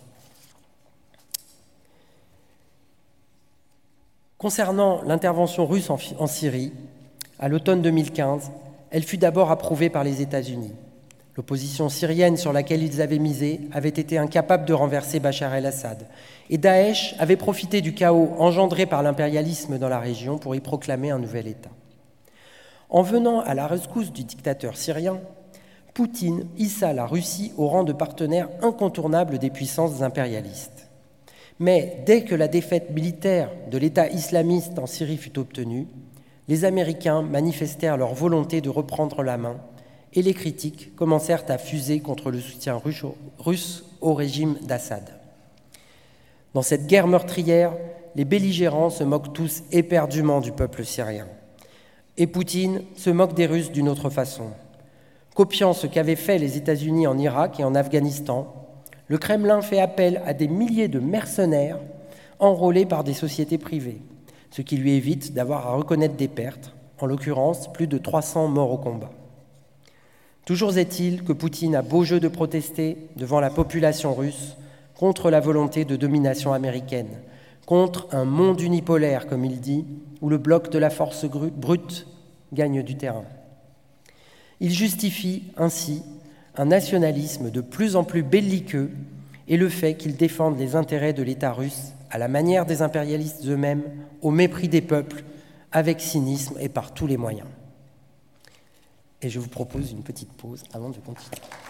Concernant l'intervention russe en, en Syrie, à l'automne deux mille quinze, elle fut d'abord approuvée par les États-Unis. L'opposition syrienne sur laquelle ils avaient misé avait été incapable de renverser Bachar el-Assad. Et Daesh avait profité du chaos engendré par l'impérialisme dans la région pour y proclamer un nouvel État. En venant à la rescousse du dictateur syrien, Poutine hissa la Russie au rang de partenaire incontournable des puissances impérialistes. Mais dès que la défaite militaire de l'État islamiste en Syrie fut obtenue, les Américains manifestèrent leur volonté de reprendre la main et les critiques commencèrent à fuser contre le soutien russe au régime d'Assad. Dans cette guerre meurtrière, les belligérants se moquent tous éperdument du peuple syrien. Et Poutine se moque des Russes d'une autre façon. Copiant ce qu'avaient fait les États-Unis en Irak et en Afghanistan, le Kremlin fait appel à des milliers de mercenaires enrôlés par des sociétés privées, ce qui lui évite d'avoir à reconnaître des pertes, en l'occurrence plus de trois cents morts au combat. Toujours est-il que Poutine a beau jeu de protester devant la population russe contre la volonté de domination américaine, contre un monde unipolaire, comme il dit, où le bloc de la force brute gagne du terrain. Il justifie ainsi un nationalisme de plus en plus belliqueux et le fait qu'il défende les intérêts de l'État russe à la manière des impérialistes eux-mêmes, au mépris des peuples, avec cynisme et par tous les moyens. Et je vous propose une petite pause avant de continuer.